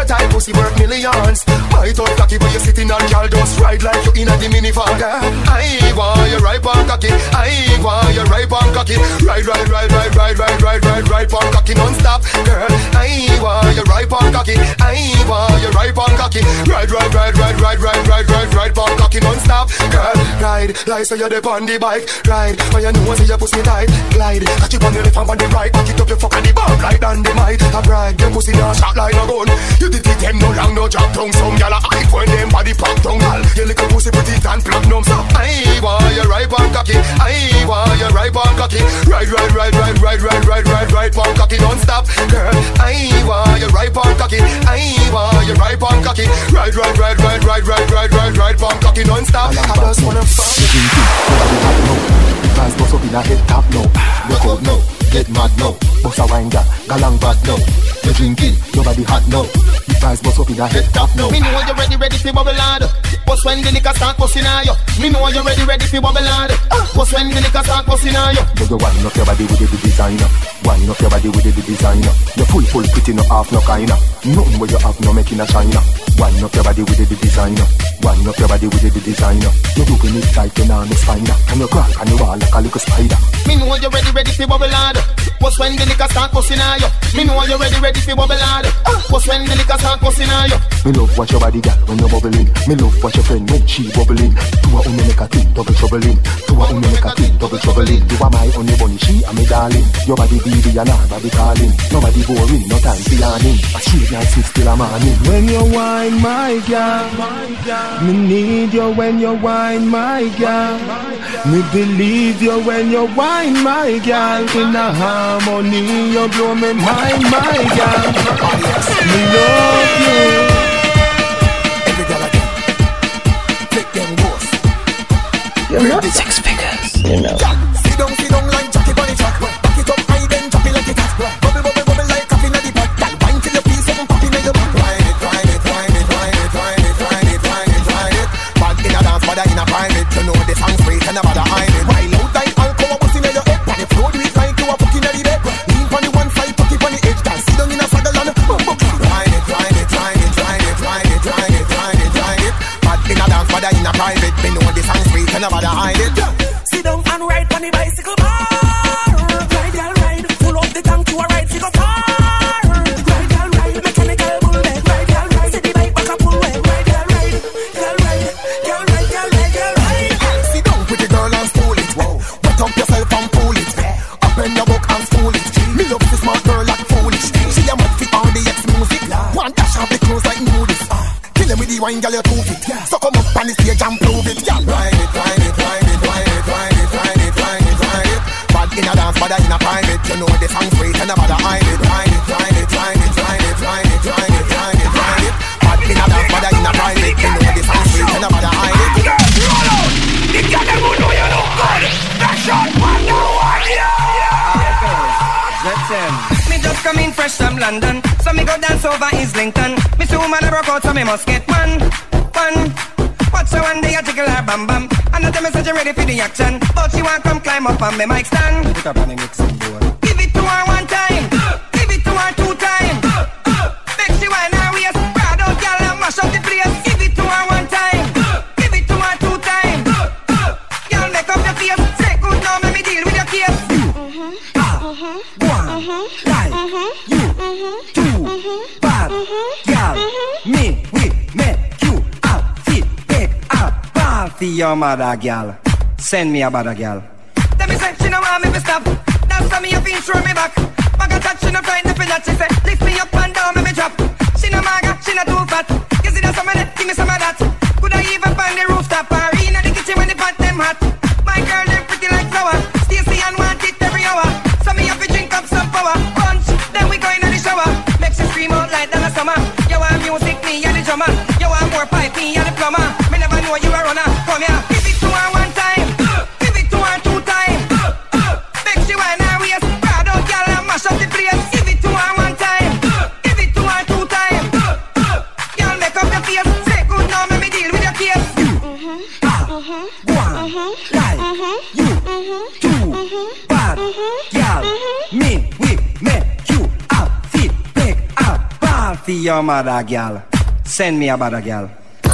type pussy worth millions. My thought cocky but you sitting on y'all just ride like you in a the minivan. I want you right on cocky. I want you right on cocky. Ride, ride, ride, ride, ride, ride, ride, ride, ride on cocky non-stop, girl. I want you right on cocky. I want you right on cocky. Ride, ride, ride, ride, ride, ride, ride, ride, ride on cocky non-stop, girl. Ride, like so you're on the bike. Ride, when you know so you pussy tight. Glide, catch you on the left and on the right. Back it up, you fuck on the bar, like on the mic. A bride, your pussy not shot like a gun. You did it them no long, no job tongue. Some gyal a hype when them body pop tongue. You lick a pussy pretty and platinum. So I want you right on cocky. I want you right on cocky. Ride, ride, ride, ride, ride, ride, ride, ride, ride on cocky non-stop, girl. I want you right on cocky. I want you right on cocky. Ride, ride, ride, ride, ride, ride, ride, ride, ride on cocky non-stop. I just wanna fuck. Fans bust up in a head top now. Look out now, get mad now. Bust a wine gal, galang bad now. You drinking, your body hot now. The fans bust up in a head top now. Me know you ready, ready for bubble hard. Bust when the liquor start busting on you. Me know you ready, ready for bubble hard. Bust when the liquor start busting on you. You wind up your body with the designer. Wind up your body with the designer. You full, full, pretty, no half, no kinda. Nothing where you have, no making a china. Wind up your body with the designer. Wind up your body with the designer. You do it like an army spider. And you crawl on the wall like a little spider. Me know you ready, ready for bubble hard. Bust when the liquor start busting on you. Me know you ready, ready for bubble hard. Bust when the liquor start busting on you. Me love watch your body, girl, when you're bubbling. Me love watch your friend when she bubbling. Two a only make a thing, double troubling. Two a only make a thing, double troubling. You are my only bunny, she and me darling. Your body baby and our body calling. Nobody boring, no time for yarning. A street night six till a morning. When you whine, my girl, me need you when you whine, my girl. Me believe you when you whine, my girl. In a harmony, you blow me mind, my girl. Me love you. Every girl I get, take them ghosts. You're not six figures, you know. Sit down, sit down like Jackie Bunny Jack. Back it up high, then drop it like it hot. Bubble, bubble, bubble like coffee in the pot. Girl, wine till your piece, something popping in your back. Wine it, wine it, wine it, wine it, wine it, wine it, wine it, wine it. Bad in a dance, bad in a private. You know the song straight and about the hide it. While out like alcohol, what's in your head? On the floor, do it like you are fucking at the bed. Lean on the one side, tuck it on the edge. Girl, sit down in a saddle and bum bum. Wine it, wine it, wine it, wine it, wine it, wine it, wine it, wine it. Bad in a dance, bad in a private. They know the song straight and about the hide it. Sit down and ride on the bicycle bar. Ride, girl, ride. Pull up the tank to a ride, sit go far. Ride, girl, ride. Mechanical bull bed. Ride, girl, ride. See the bike back up, pull away. Ride, girl, ride. Girl, ride. Girl, ride, girl, ride, girl, ride. Sit down, pretty girl, and spool it. Whoa. Wet up yourself and pull it. Up in your book and spool it. Me love this smart girl like foolish. She a mad fit on the X music. One dash off the clothes like nudist. Kill him with the wine, girl, you two feet. So come up on the stage and prove it. Ride it, ride it, ride it, ride it, ride it, ride it, ride it, ride it. Bad in a dance, bad in a private. You know the song straight and about the hide it. Ride it, ride it, ride it, ride it, ride it, ride it, ride it, ride it. Bad in a dance, bad in a private. You know the song straight and about the hide it. Roll out! The girl them who know you look good. That shot man now one Me just come in fresh from London, so me go dance over Islington. Me see woman a broke out, so me must get one, one. Watch her one day I jiggle her bam bam, and I tell me say she ready for the action, but she want come climb up on me mic stand. Put up on the mixing board. Give it to her one time, give it to her two times. Make she whine her waist, crowd out girl and mash up the place. Give it to her one time, give it to her two times. Girl make up your face, say good now, make me deal with your case. One, like you, two, bad, girl, me, we make you outfit, take a ball for your mother, girl. Send me a bad girl. Tell me say she no want me to stop. That's how me up in throw me back. Maga touch, she no frightened for that. She say lift me up and down, me me drop. She no maga, she no too fat. You see that some of that, give me some of that. Could I even find the rooftop or in the kitchen when the pot them hot? My girl them pretty like flower. Stacy and want it every hour. So me have to drink up some power. Punch, then we go in the shower. Make she scream out like in the summer. You want music, me and the drummer. You want more pipe, me and the plumber. Me never know you a runner. Come here, give it to her one time. Give it to her two times. Make she whine her waist. Crowd out, girl, and mash up the place. Give it to her one time. Give it to her two times. Girl, make up your face. Say good now, make me deal with your case. You, ah, one, like you, two, bad, girl. Me, we make you outfit, make a ball. for your mother, girl. Send me a bad girl.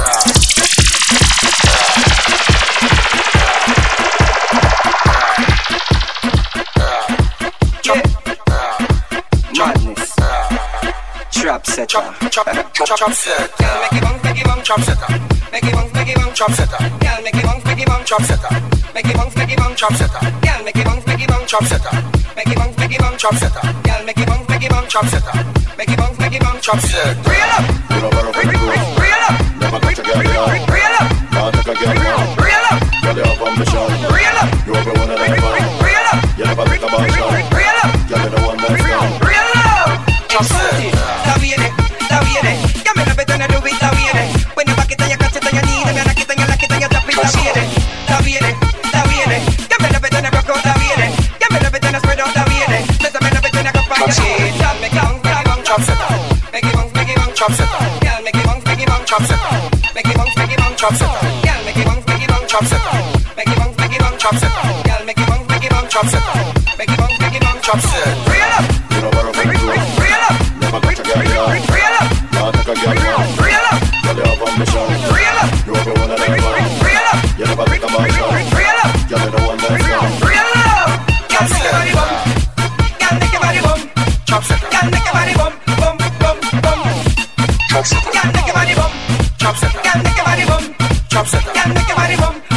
Madness. Trap setter. Chop, chop, chop, chop setter. Girl, make it bounce, make it bounce, chop setter. Make it bounce, make it bounce, chop setter. Girl, make it bounce, make it bounce, chop setter. Make it bounce, make it bounce, chop setter. Girl, make it bounce, make it bounce, chop setter. Make it bounce, make it bounce, chop setter. Girl, make it bounce, make it bounce, chop setter. Make it bounce, make it bounce, chop setter. Reel up, reel up, never got to get it out. Reel up, now take a get it out. Reel up, get it up on the show. Reel up, you ever wanna let it go? Reel up, you never think about it. Reel up, get it on the show. Reel up, chop setter. That way it, that way it. You me love it when I do it that way it. When you back it and you catch it and you need it, and you knock it and you lock it and you drop it that way it. That way it, that way it. You me love it when I rock out that way it. You me love it when I spread out that way it. Listen, me love it when I go find your shit. Girl, make it bounce, make it bounce, chop setter. Make it bounce, make it bounce, chop setter. Girl, make it bounce, make it bounce, chop setter. Make it bounce, make it bounce, chop setter. Girl, make it bounce, make it bounce, chop setter. Make it bounce, make it bounce, chop setter. Girl, make it bounce, make it bounce, chop setter. Make it bounce, make it bounce, chop setter. Reel up, you know what I'm going to do. Reel up, never got to get it out. Reel up, now take a get it out. Reel up, get it up on the show. Reel up, you ever wanna let it go? Reel up, you never think about it. Reel up, get it on the show. Reel up, girl, make your body bump. Girl, make your body bump. Chop setter. Girl, make your body bump, bump, bump, bump. Chop setter. Girl, make your body bump. Chop setter. Girl, make your body bump. Chop setter. Girl, make your body bump.